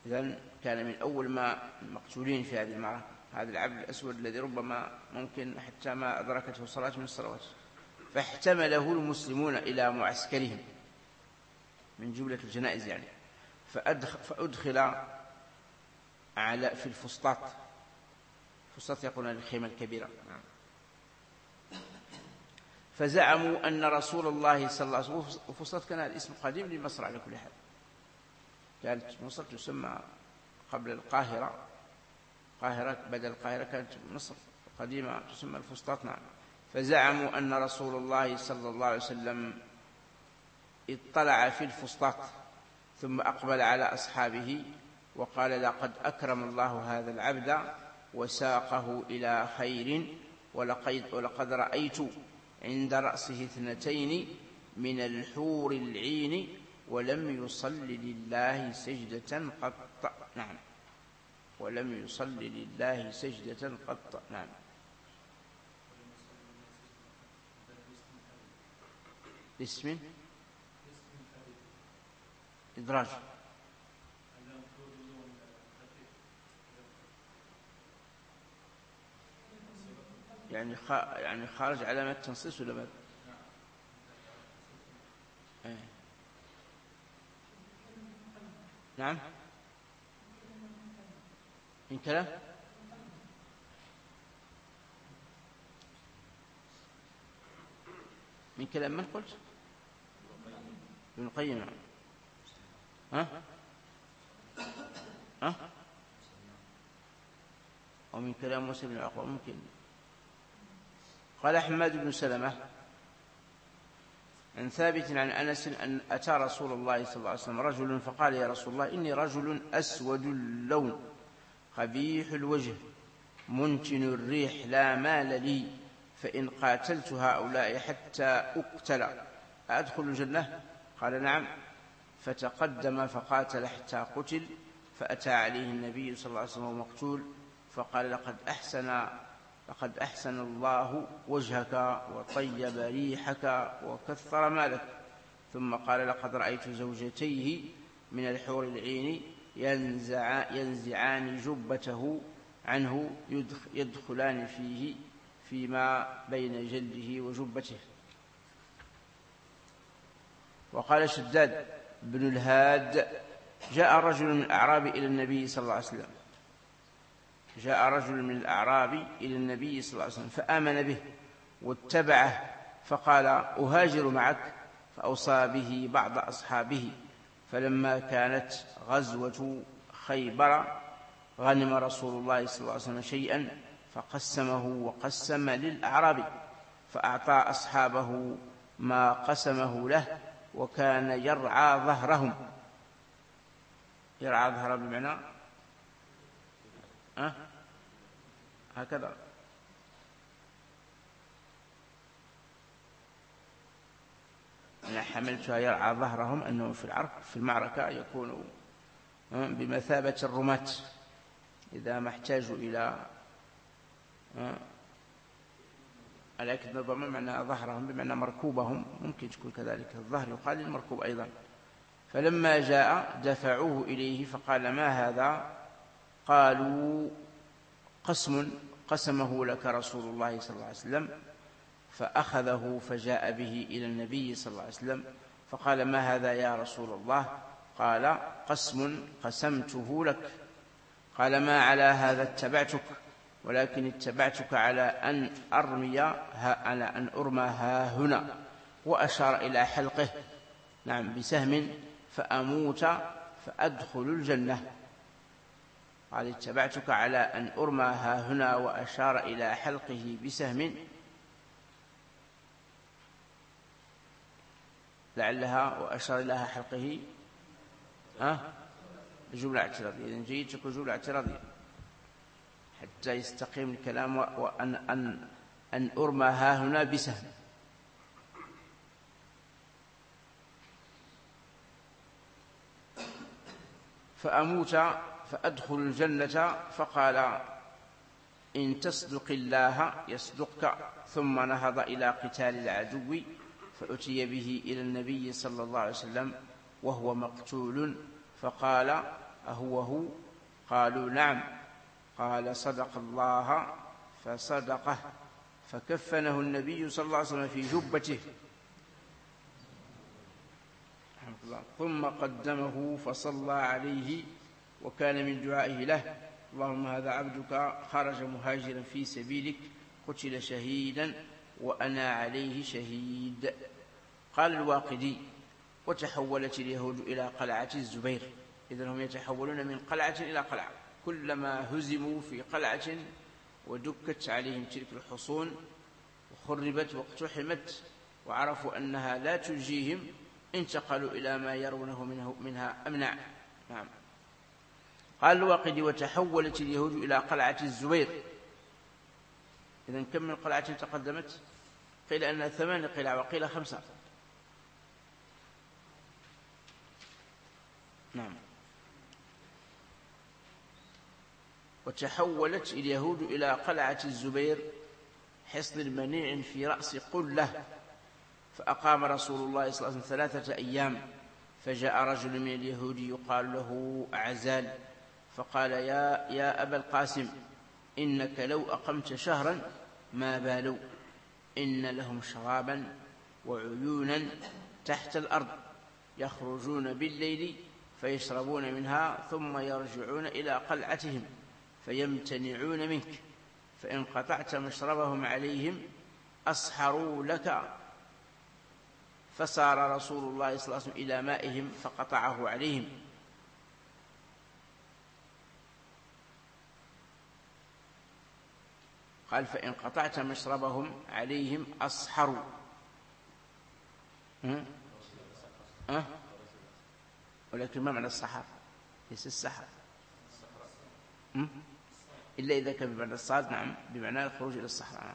إذن كان من أول ما المقتولين في هذه المعركة هذا العبد الأسود الذي ربما ممكن حتى ما أدركته صلاة من الصلوات، فاحتمله المسلمون إلى معسكرهم من جملة الجنائز يعني، فأدخل, فأدخل على في الفسطاط. الفسطاط يقولون الخيمة الكبيرة. فزعموا أن رسول الله صلى الله عليه وسلم، وفسطاط كان الاسم قديم لمصر على كل حال، كانت مصر تسمى قبل القاهرة، القاهرة بدل القاهرة كانت مصر قديمة تسمى الفسطاط. نعم. فزعموا أن رسول الله صلى الله عليه وسلم اطلع في الفسطاط ثم أقبل على أصحابه وقال: لقد أكرم الله هذا العبد وساقه إلى خير، ولقد, ولقد رأيت عند رأسه اثنتين من الحور العين ولم يصل لله سجدة قط. نعم. ولم يصل لله سجدة قط. نعم. اسم إدراج يعني خ... يعني خارج علامة تنصيص ولا ماذا؟ إيه. نعم. من كلام من كلام من قلت؟ ابن القيم. ها ها ومن كلام موسى بن عقبة ممكن. قال حماد بن سلمة عن ثابت عن أنس أن أتى رسول الله صلى الله عليه وسلم رجل فقال: يا رسول الله، إني رجل أسود اللون قبيح الوجه منتن الريح لا مال لي، فإن قاتلت هؤلاء حتى أقتل أدخل الجنة؟ قال: نعم. فتقدم فقاتل حتى قتل، فأتى عليه النبي صلى الله عليه وسلم مقتول فقال: لقد أحسن لقد أحسن الله وجهك وطيب ريحك وكثر مالك. ثم قال: لقد رأيت زوجتيه من الحور العين ينزع ينزعان جبته عنه يدخلان فيه فيما بين جلده وجبته. وقال شداد بن الهاد: جاء رجل من الأعراب إلى النبي صلى الله عليه وسلم جاء رجل من الأعراب إلى النبي صلى الله عليه وسلم فآمن به واتبعه، فقال: أهاجر معك، فأوصى به بعض أصحابه. فلما كانت غزوة خيبر غنم رسول الله صلى الله عليه وسلم شيئا فقسمه وقسم للأعراب، فأعطى أصحابه ما قسمه له، وكان يرعى ظهرهم. يرعى ظهره بمعنى أه؟ هكذا. أنا حملتها يرعى ظهرهم أنه في العرق في المعركة يكون بمثابة الرماة إذا ما احتاجوا إلى، لكن ربما معنى ظهرهم بمعنى مركوبهم، ممكن تكون كذلك، الظهر يقال للمركوب أيضا. فلما جاء دفعوه إليه فقال: ما هذا؟ قالوا: قسم قسمه لك رسول الله صلى الله عليه وسلم. فأخذه فجاء به إلى النبي صلى الله عليه وسلم فقال: ما هذا يا رسول الله؟ قال: قسم قسمته لك. قال: ما على هذا اتبعتك، ولكن اتبعتك على أن أرمي على أن أرمى ها هنا، وأشار إلى حلقه نعم بسهم فأموت فأدخل الجنة. قال: اتبعتك على أن أرمى ها هنا، وأشار إلى حلقه بسهم، لعلها وأشار إلى حلقه ها جملة اعتراضية. إذن جيد تكون جملة اعتراضية حتى يستقيم الكلام. وأن أن أن أرمى ها هنا بسهم. فأموت فأدخل الجنة. فقال: إن تصدق الله يصدقك. ثم نهض إلى قتال العدو، فأتي به إلى النبي صلى الله عليه وسلم وهو مقتول، فقال: أهو هو؟ قالوا نعم. قال صدق الله فصدقه، فكفنه النبي صلى الله عليه وسلم في جبته ثم قدمه فصلى عليه، وكان من دعائه له: اللهم هذا عبدك خرج مهاجرا في سبيلك قتل شهيدا وأنا عليه شهيد. قال الواقدي: وتحولت اليهود إلى قلعة الزبير. إذن هم يتحولون من قلعة إلى قلعة، كلما هزموا في قلعة ودكت عليهم تلك الحصون وخربت واقتحمت وعرفوا أنها لا تنجيهم انتقلوا إلى ما يرونه منه منها أمنع. نعم. قال الواقدي: وتحولت اليهود إلى قلعة الزبير. إذن كم من قلعة تقدمت؟ قيل أنها ثمان قلع وقيل خمسة. نعم. وتحولت اليهود إلى قلعة الزبير حصن منيع في رأس قلة، فأقام رسول الله صلى الله عليه وسلم ثلاثة أيام، فجاء رجل من اليهود يقال له أعزال، فقال: يا, يا أبا القاسم، إنك لو أقمت شهرا ما بالوا، إن لهم شرابا وعيونا تحت الأرض يخرجون بالليل فيشربون منها ثم يرجعون إلى قلعتهم فيمتنعون منك، فإن قطعت مشربهم عليهم أسحروا لك. فسار رسول الله صلى الله عليه وسلم إلى مائهم فقطعه عليهم، قال: فإن قطعت مشربهم عليهم أسحروا. أه؟ ولكن ما معنى السحر؟ ليس السحر إلا إذا كان بمعنى الصاد. نعم، بمعنى الخروج إلى الصحراء.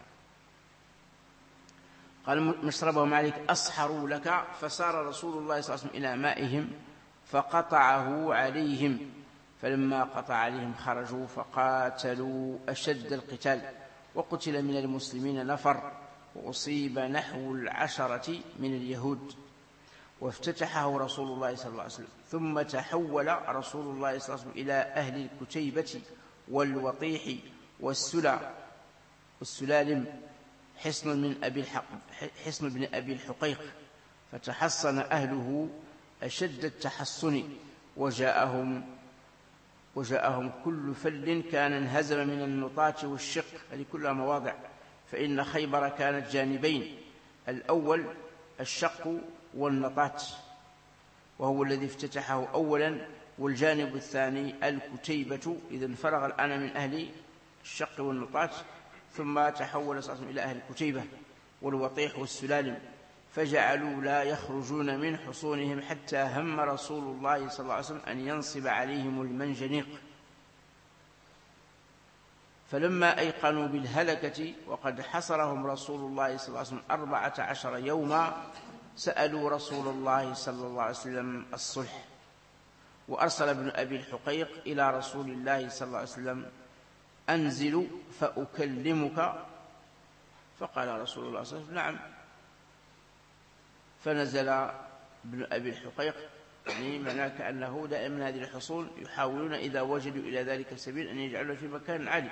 قال: مشربهم عليك أسحروا لك. فسار رسول الله صلى الله عليه وسلم إلى مائهم فقطعه عليهم، فلما قطع عليهم خرجوا فقاتلوا أشد القتال، وقتل من المسلمين نفر، وأصيب نحو العشرة من اليهود، وافتتحه رسول الله صلى الله عليه وسلم. ثم تحول رسول الله صلى الله عليه وسلم إلى أهل الكتيبة والوطيح والسلع والسلالم حصن من أبي الحق حصن بن أبي الحقيق، فتحصن أهله أشد التحصن، وجاءهم وجاءهم كل فل كان انهزم من النطاة والشق، هذه كلها مواضع، فإن خيبر كانت جانبين: الأول الشق والنطاة، وهو الذي افتتحه أولا، والجانب الثاني الكتيبة. إذن فرغ الآن من أهل الشق والنطاة، ثم تحول صلى الله عليه وسلم إلى أهل الكتيبة والوطيح والسلالم، فجعلوا لا يخرجون من حصونهم حتى هم رسول الله صلى الله عليه وسلم أن ينصب عليهم المنجنيق. فلما أيقنوا بالهلكة وقد حصرهم رسول الله صلى الله عليه وسلم أربعة عشر يوما سألوا رسول الله صلى الله عليه وسلم الصلح، وأرسل ابن أبي الحقيق إلى رسول الله صلى الله عليه وسلم: أنزل فأكلمك. فقال رسول الله صلى الله عليه وسلم: نعم. فنزل ابن أبي الحقيق، يعني معناه كأنه دائما هذه الحصول يحاولون إذا وجدوا إلى ذلك السبيل أن يجعلوا في مكان عالي.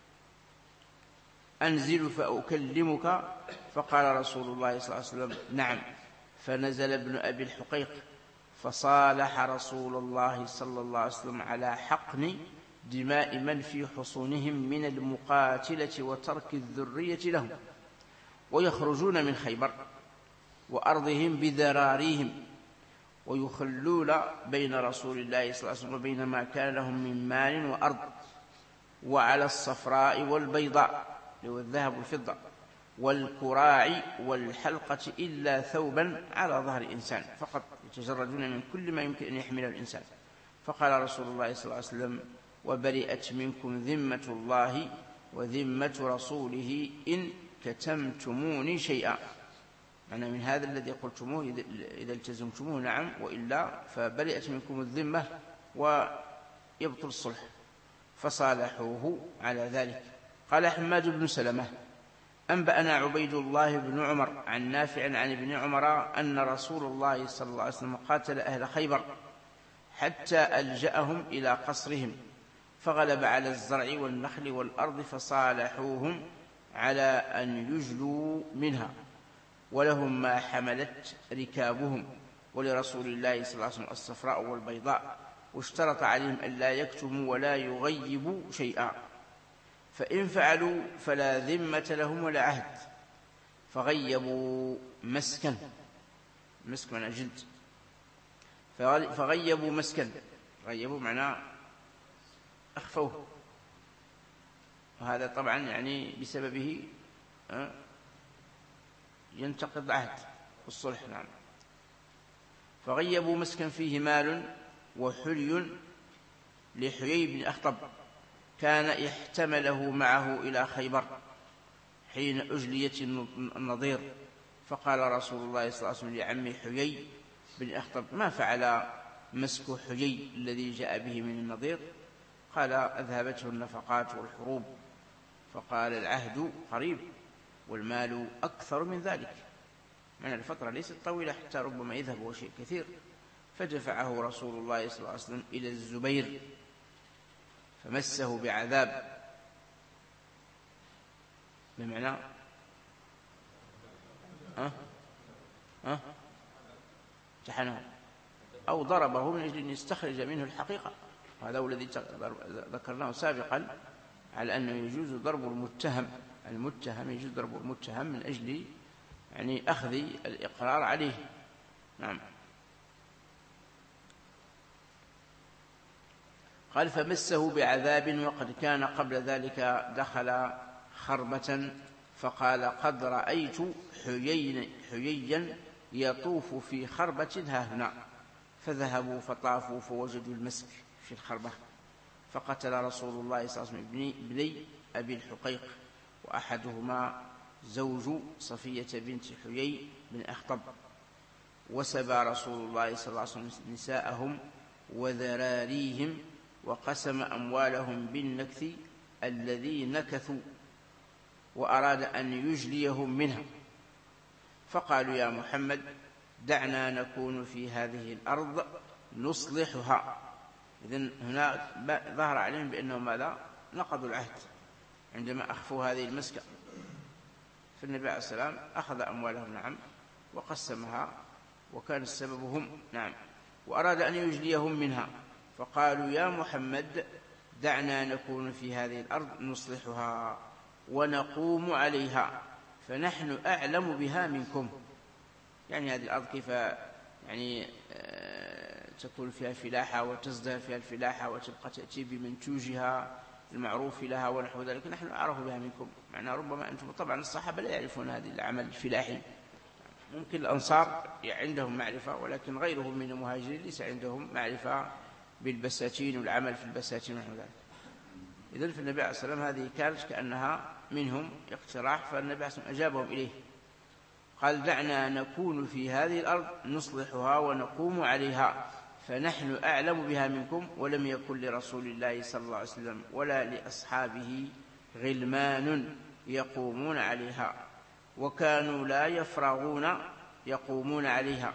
أنزل فأكلمك. فقال رسول الله صلى الله عليه وسلم: نعم. فنزل ابن أبي الحقيق فصالح رسول الله صلى الله عليه وسلم على حقن دماء من في حصونهم من المقاتلة وترك الذرية لهم، ويخرجون من خيبر وأرضهم بذراريهم، ويخلون بين رسول الله صلى الله عليه وسلم وبين ما كان لهم من مال وأرض، وعلى الصفراء والبيضاء اللي هو الذهب والفضة والكراع والحلقة إلا ثوبا على ظهر إنسان فقط، يتجردون من كل ما يمكن أن يحمله الإنسان. فقال رسول الله صلى الله عليه وسلم: وبرئت منكم ذمة الله وذمة رسوله إن كتمتموني شيئا. معنى من هذا الذي قلتموه إذا التزمتموه نعم، وإلا فبرئت منكم الذمة ويبطل الصلح. فصالحوه على ذلك. قال حماد بن سلمة: أنبأنا عبيد الله بن عمر عن نافع عن ابن عمر أن رسول الله صلى الله عليه وسلم قاتل أهل خيبر حتى ألجأهم إلى قصرهم، فغلب على الزرع والنخل والأرض، فصالحوهم على أن يجلوا منها، ولهم ما حملت ركابهم، ولرسول الله صلى الله عليه وسلم الصفراء والبيضاء، واشترط عليهم أن لا يكتموا ولا يغيبوا شيئا، فإن فعلوا فلا ذمة لهم ولا عهد. فغيبوا مسكن، مسك معنى جلد، فغيبوا مسكن، غيبوا معناه أخفوه، وهذا طبعا يعني بسببه ينتقض العهد والصلح. نعم. فغيبوا مسكن فيه مال وحلي لحيي بن أخطب، كان احتمله معه إلى خيبر حين أجليت النضير، فقال رسول الله صلى الله عليه وسلم لعمي حيي بن أخطب: ما فعل مسك حيي الذي جاء به من النضير؟ قال: أذهبته النفقات والحروب. فقال: العهد قريب والمال أكثر من ذلك، معنى الفترة ليست طويلة حتى ربما يذهب وشيء كثير. فدفعه رسول الله صلى الله عليه وسلم إلى الزبير فمسه بعذاب، بمعنى أه؟ أه؟ امتحنه أو ضربه من أجل أن يستخرج منه الحقيقة. هذا هو الذي ذكرناه سابقا على أنه يجوز ضرب المتهم، المتهم يجوز ضرب المتهم من أجل يعني أخذ الإقرار عليه. نعم. قال: فمسه بعذاب، وقد كان قبل ذلك دخل خربة، فقال: قد رأيت حييا يطوف في خربة هاهنا. فذهبوا فطافوا فوجدوا المسك في الخربة، فقتل رسول الله صلى الله عليه وسلم ابني أبي الحقيق، وأحدهما زوج صفية بنت حيي بن أخطب، وسبى رسول الله صلى الله عليه وسلم نساءهم وذراريهم، وقسم أموالهم بالنكث الذي نكثوا، وأراد أن يجليهم منها. فقالوا: يا محمد دعنا نكون في هذه الأرض نصلحها. إذن هنا ظهر عليهم بأنهم ماذا؟ نقضوا العهد عندما أخفوا هذه المسكة. فالنبي عليه السلام أخذ أموالهم، نعم، وقسمها، وكان السبب هم، نعم، وأراد أن يجليهم منها. فقالوا: يا محمد دعنا نكون في هذه الأرض نصلحها ونقوم عليها، فنحن أعلم بها منكم. يعني هذه الأرض كيف يعني تكون فيها فلاحة وتزدهر فيها الفلاحة وتبقى تأتي بمنتوجها المعروف لها ونحو ذلك، نحن أعرف بها منكم. معنى ربما أنتم طبعا الصحابة لا يعرفون هذه العمل الفلاحي، ممكن الأنصار عندهم معرفة، ولكن غيرهم من المهاجرين ليس عندهم معرفة بالبساتين والعمل في البساتين ونحو ذلك. إذن في النبي عليه الصلاة والسلام هذه كانت كأنها منهم اقتراح، فالنبي عليه الصلاة والسلام أجابهم إليه، قال: دعنا نكون في هذه الأرض نصلحها ونقوم عليها، فنحن أعلم بها منكم. ولم يكن لرسول الله صلى الله عليه وسلم ولا لأصحابه غلمان يقومون عليها، وكانوا لا يفرغون يقومون عليها.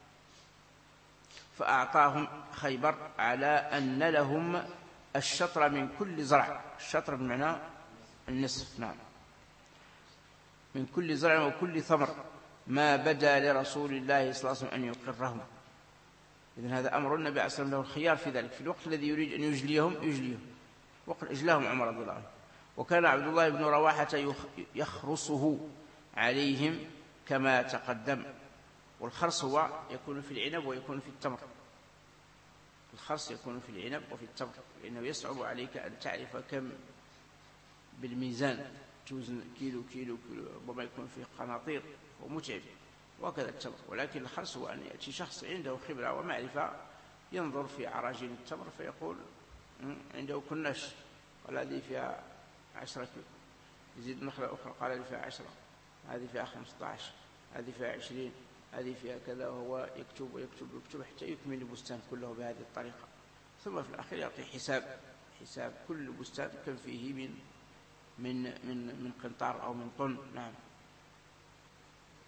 فأعطاهم خيبر على أن لهم الشطر من كل زرع، الشطر بمعنى النصف، نعم، من كل زرع وكل ثمر، ما بدا لرسول الله صلى الله عليه وسلم أن يقرهم. إذن هذا أمر النبي عليه الصلاة والسلام له الخيار في ذلك، في الوقت الذي يريد أن يجليهم يجليهم، وقد أجلاهم عمر رضي الله عنه. وكان عبد الله بن رواحة يخرصه عليهم كما تقدم. والخرص هو يكون في العنب ويكون في التمر، الخرص يكون في العنب وفي التمر، لأنه يصعب عليك أن تعرف كم بالميزان، توزن كيلو كيلو كيلو، ربما يكون فيه قناطير ومتعب، وكذا التمر. ولكن الخرص هو أن يأتي شخص عنده خبرة ومعرفة، ينظر في عراجين التمر فيقول عنده كناش، قال هذه فيها عشرة كيلو، يزيد نخلة أخرى قال هذه فيها عشرة، هذه فيها خمسة عشر، هذه فيها عشرين، هذه فيها كذا، وهو يكتب ويكتب ويكتب حتى يكمل البستان كله بهذه الطريقة. ثم في الأخير يعطي حساب، حساب كل بستان كم فيه من من من من قنطار أو من طن. نعم.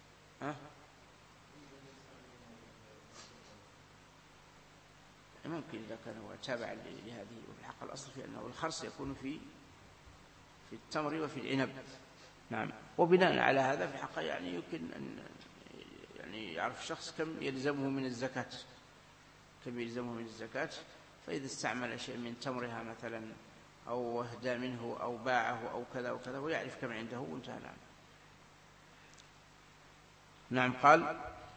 ها؟ ممكن لكن إذا كان هو تابعا لهذه، وفي الحق الأصل في أنه الخرص يكون في في التمر وفي العنب. نعم. وبناء على هذا في الحق يعني يمكن أن يعني يعرف الشخص كم يلزمه من الزكاة، كم يلزمه من الزكاة، فإذا استعمل شيء من تمرها مثلا أو أهدى منه أو باعه أو كذا وكذا ويعرف كم عنده وانتهى. نعم. نعم. قال: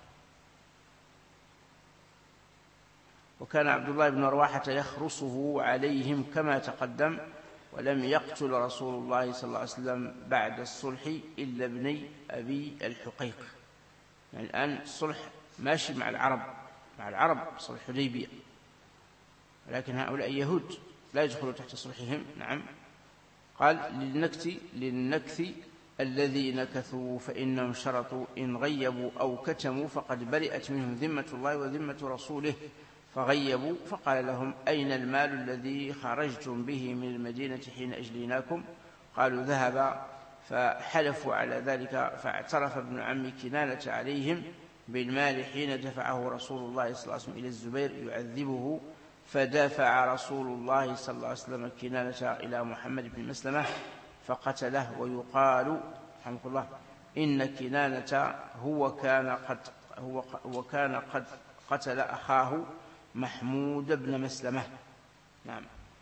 وكان عبد الله بن رواحة يخرصه عليهم كما تقدم، ولم يقتل رسول الله صلى الله عليه وسلم بعد الصلح إلا ابني أبي الحقيق. يعني الآن الصلح ماشي مع العرب، مع العرب صلح حديبية، ولكن هؤلاء يهود لا يدخلوا تحت صلحهم. نعم. قال: للنكث للنكث الذي نكثوا فإنهم شرطوا إن غيبوا أو كتموا فقد برئت منهم ذمة الله وذمة رسوله، فغيبوا. فقال لهم: أين المال الذي خرجتم به من المدينة حين أجليناكم؟ قالوا: ذهب. فحلفوا على ذلك، فاعترف ابن عم كنانة عليهم بالمال حين دفعه رسول الله صلى الله عليه وسلم إلى الزبير يعذبه، فدافع رسول الله صلى الله عليه وسلم كنانة إلى محمد بن مسلمة فقتله. ويقال رحمه الله إن كنانة هو كان قد هو هو كان قد قتل أخاه محمود بن مسلمة. نعم.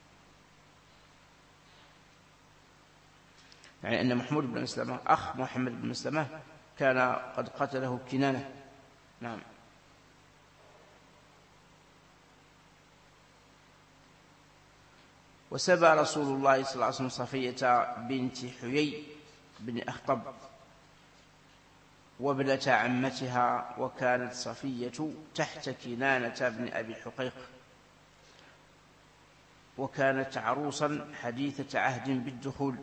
يعني أن محمود بن مسلمة أخ محمد بن مسلمة كان قد قتله كنانة. نعم. وسبى رسول الله صلى الله عليه وسلم صفية بنت حيي بن أخطب وابنة عمتها، وكانت صفية تحت كنانة بن أبي الحقيق، وكانت عروسا حديثة عهد بالدخول،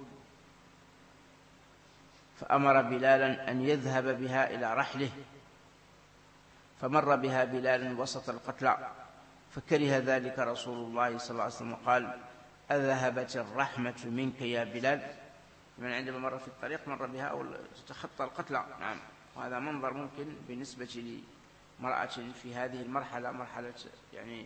فأمر بلالا أن يذهب بها إلى رحله، فمر بها بلال وسط القتلى، فكره ذلك رسول الله صلى الله عليه وسلم وقال: أذهبت الرحمة منك يا بلال؟ من عندما مر في الطريق مر بها أو تتخطى القتلى. نعم. وهذا منظر ممكن بالنسبة لمرأة في هذه المرحلة، مرحلة يعني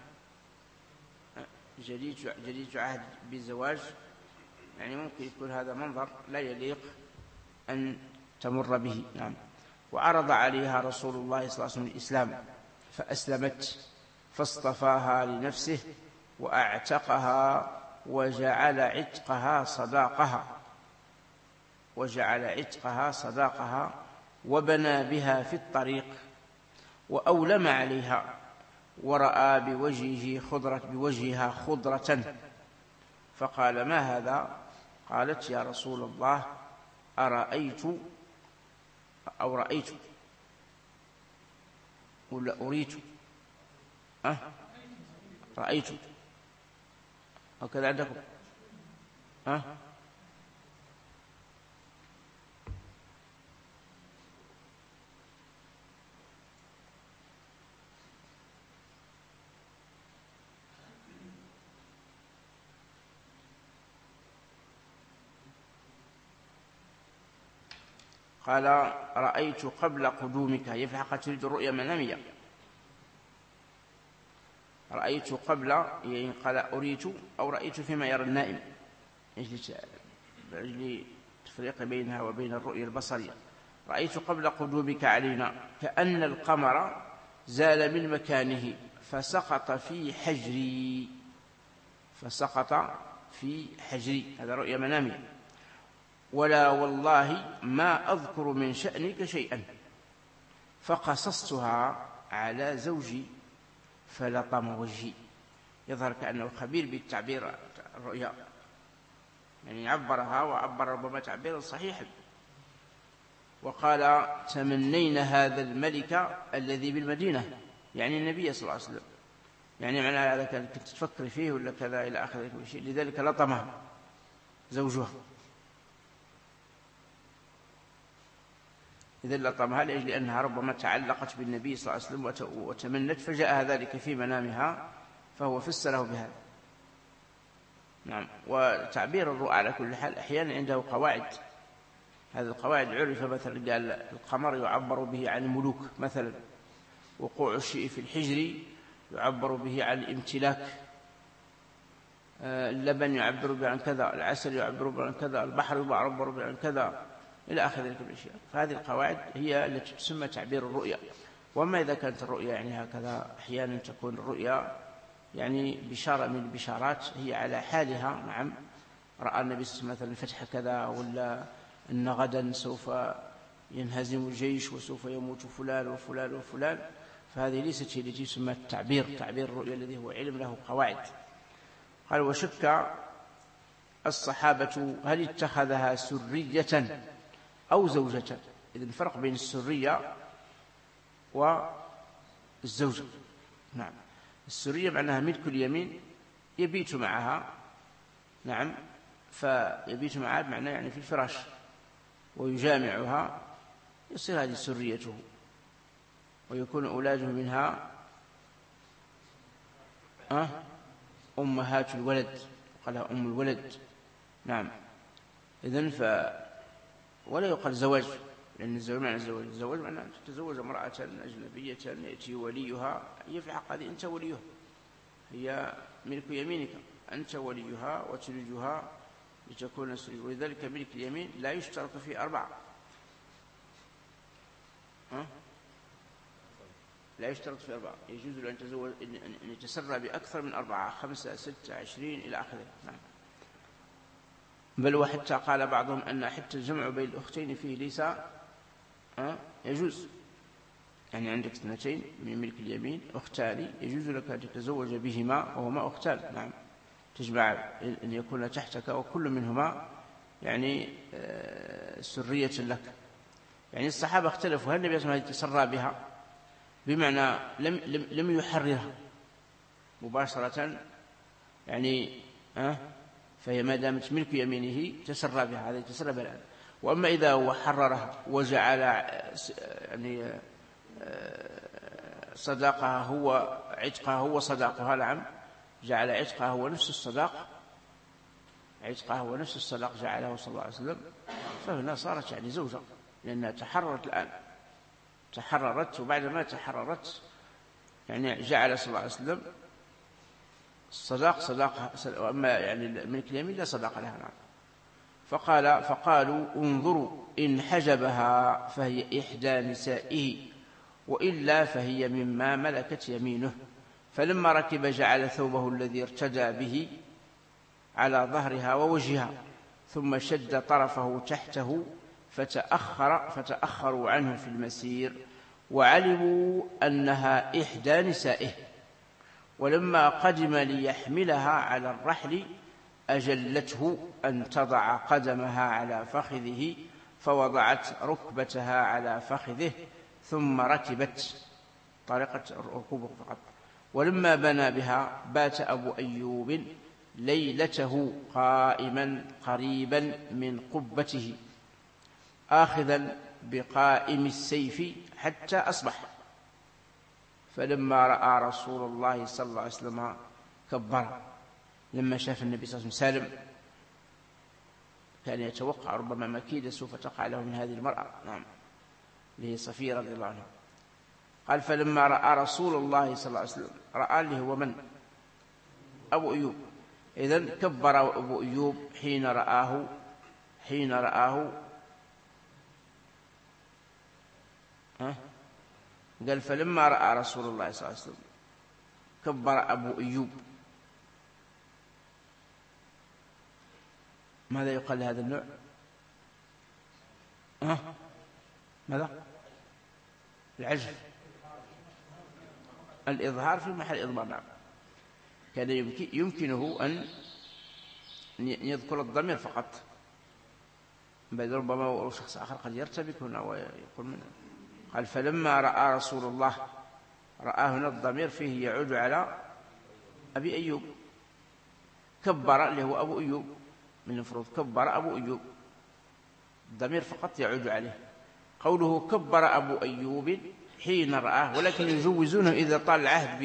جديد جديد عهد بالزواج، يعني ممكن يكون هذا منظر لا يليق أن تمر به. نعم. وعرض عليها رسول الله صلى الله عليه وسلم الإسلام فأسلمت، فاصطفاها لنفسه وأعتقها وجعل عتقها صداقها وجعل عتقها صداقها وبنى بها في الطريق، وأولم عليها، ورأى بوجهه خضرة بوجهها خضرة، فقال: ما هذا؟ قالت: يا رسول الله أرأيت أو رأيت ولا أريت أه؟ رأيت أو كذا عندكم أه؟ قال: رأيت قبل قدومك، هي في الحقيقة تريد الرؤيا المنامية. رأيت قبل، يعني قال أريت أو رأيت فيما يرى النائم، لأجل تفريق بينها وبين الرؤيا البصرية. رأيت قبل قدومك علينا كأن القمر زال من مكانه فسقط في حجري فسقط في حجري هذا رؤيا منامية. ولا والله ما أذكر من شأنك شيئا، فقصصتها على زوجي فلطم وجهي. يظهر كأنه خبير بالتعبير الرؤيا، يعني عبرها وعبر ربما تعبيرا صحيحا. وقال: تمنينا هذا الملك الذي بالمدينة، يعني النبي صلى الله عليه وسلم، يعني معنى هذا كنت تفكر فيه ولا كذا إلى آخر شيء، لذلك لطمها زوجها. إذا لطمها لأجل أنها ربما تعلقت بالنبي صلى الله عليه وسلم وتمنت، فجاء ذلك في منامها، فهو فسره بهذا. نعم. وتعبير الرؤى على كل حال أحيانا عنده قواعد، هذه القواعد عرف مثلا قال القمر يعبر به عن الملوك مثلا، وقوع الشيء في الحجر يعبر به عن الامتلاك، اللبن يعبر به عن كذا، العسل يعبر به عن كذا، البحر يعبر به عن كذا، إلى آخر ذلك الأشياء. فهذه القواعد هي التي تسمى تعبير الرؤيا. وأما إذا كانت الرؤيا يعني هكذا، أحيانا تكون الرؤيا يعني بشارة من البشارات هي على حالها. نعم، رأى النبي صلى الله عليه وسلم مثلا فتح كذا، ولا أن غدا سوف ينهزم الجيش وسوف يموت فلان وفلان وفلان، فهذه ليست هي التي تسمى التعبير، تعبير الرؤيا الذي هو علم له قواعد. قال: وشك الصحابة هل اتخذها سرية أو زوجة. إذن فرق بين السرية والزوجة. نعم، السرية معناها ملك اليمين، يبيت معها. نعم، فيبيت معها بمعنى يعني في الفراش ويجامعها، يصير هذه سريته، ويكون أولاده منها أه؟ أمهات الولد، قالها أم الولد. نعم، إذن ف ولا يقال زواج، لأن الزواج معنى الزواج، الزواج معنى أن تتزوج امرأة أجنبية يأتي وليها، هي في الحق هذه أنت وليها، هي ملك يمينك، أنت وليها وتريدها لتكون سرية. ولذلك ملك اليمين لا يشترط فيه أربعة، أه؟ لا يشترط في أربعة، يجوز أن يتزوج أن يتسرى بأكثر من أربعة، خمسة، ستة، عشرين، إلى آخره. نعم، بل وحتى قال بعضهم أن حتى الجمع بين الأختين فيه ليس أه؟ يجوز. يعني عندك اثنتين من ملك اليمين أختان، يجوز لك أن تتزوج بهما وهما أختان. نعم، تجمع أن يكون تحتك وكل منهما يعني آه سرية لك. يعني الصحابة اختلفوا هل النبي صلى الله عليه وسلم تسرى بها، بمعنى لم, لم, لم يحررها مباشرة، يعني أه؟ فهي ما دامت ملك يمينه تسرى بها، هذا تسرى بها الآن. وأما إذا هو حررها وجعل يعني صداقها هو عتقها هو صداقها، نعم، جعل عتقها هو نفس الصداق، عتقها هو نفس الصداق جعله صلى الله عليه وسلم، فهنا صارت يعني زوجة، لأنها تحررت الآن، تحررت. وبعد ما تحررت يعني جعل صلى الله عليه وسلم الصداق صداقها، وأما يعني الملك اليمين لا صداق لها. نعم، فقال فقالوا: انظروا إن حجبها فهي إحدى نسائه، وإلا فهي مما ملكت يمينه. فلما ركب جعل ثوبه الذي ارتدى به على ظهرها ووجهها، ثم شد طرفه تحته فتأخر فتأخروا عنه في المسير، وعلموا أنها إحدى نسائه. ولما قدم ليحملها على الرحل أجلته أن تضع قدمها على فخذه، فوضعت ركبتها على فخذه ثم ركبت، طريقة ركوبه فقط. ولما بنى بها بات أبو أيوب ليلته قائما قريبا من قبته آخذا بقائم السيف حتى أصبح. فلما رأى رسول الله صلى الله عليه وسلم كبر، لما شاف النبي صلى الله عليه وسلم سالم كان يتوقع ربما مكيدة سوف تقع له من هذه المرأة، نعم، اللي هي صفية رضي الله عنها. قال: فلما رأى رسول الله صلى الله عليه وسلم، رأى اللي هو من؟ أبو أيوب. إذن كبر أبو أيوب حين رآه حين رآه ها؟ قال: فلما رأى رسول الله صلى الله عليه وسلم كبر أبو أيوب. ماذا يقال لهذا النوع؟ ها؟ ماذا؟ العجف، الإظهار في محل إضمار. نعم، كان يمكنه أن يذكر الضمير فقط، بل ربما شخص آخر قد يرتبك هنا ويقول منه. قال: فلما رأى رسول الله، رأى هنا الضمير فيه يعود على أبي أيوب، كبر اللي هو أبو أيوب، من المفروض كبر أبو أيوب، الضمير فقط يعود عليه. قوله كبر أبو أيوب حين رآه، ولكن يجوزونه إذا طال العهد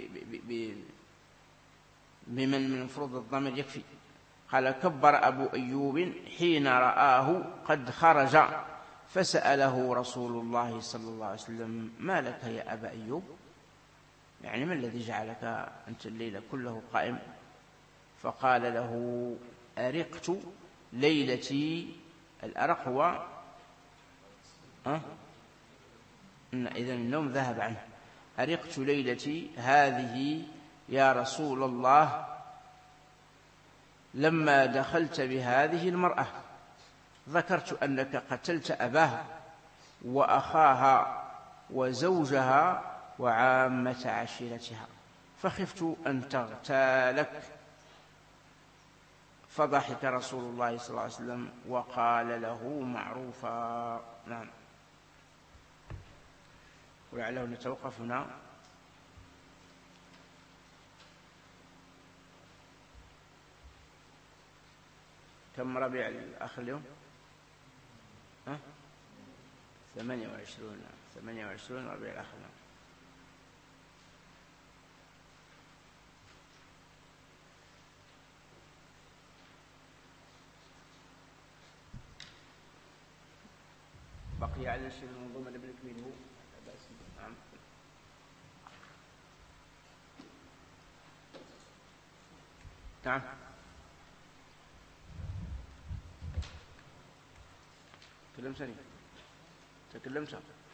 بمن من المفروض الضمير يكفي. قال: كبر أبو أيوب حين رآه قد خرج، فسأله رسول الله صلى الله عليه وسلم: ما لك يا أبا أيوب؟ يعني ما الذي جعلك أنت الليل كله قائم؟ فقال له أرقت ليلتي. الأرق هو أه؟ إذن النوم ذهب عنه. أرقت ليلتي هذه يا رسول الله لما دخلت بهذه المرأة، ذكرت أنك قتلت أباها وأخاها وزوجها وعامة عشيرتها، فخفت أن تغتالك. فضحك رسول الله صلى الله عليه وسلم وقال له معروفا. نعم. ولعله نتوقف هنا. كم ربيع الأخ اليوم؟ ها؟ ثمانية وعشرون. ثمانية وعشرون ربيع الأخ. بقي على الشيء المنظومة لابن كميله. نعم. نعم. تكلمتني تكلمت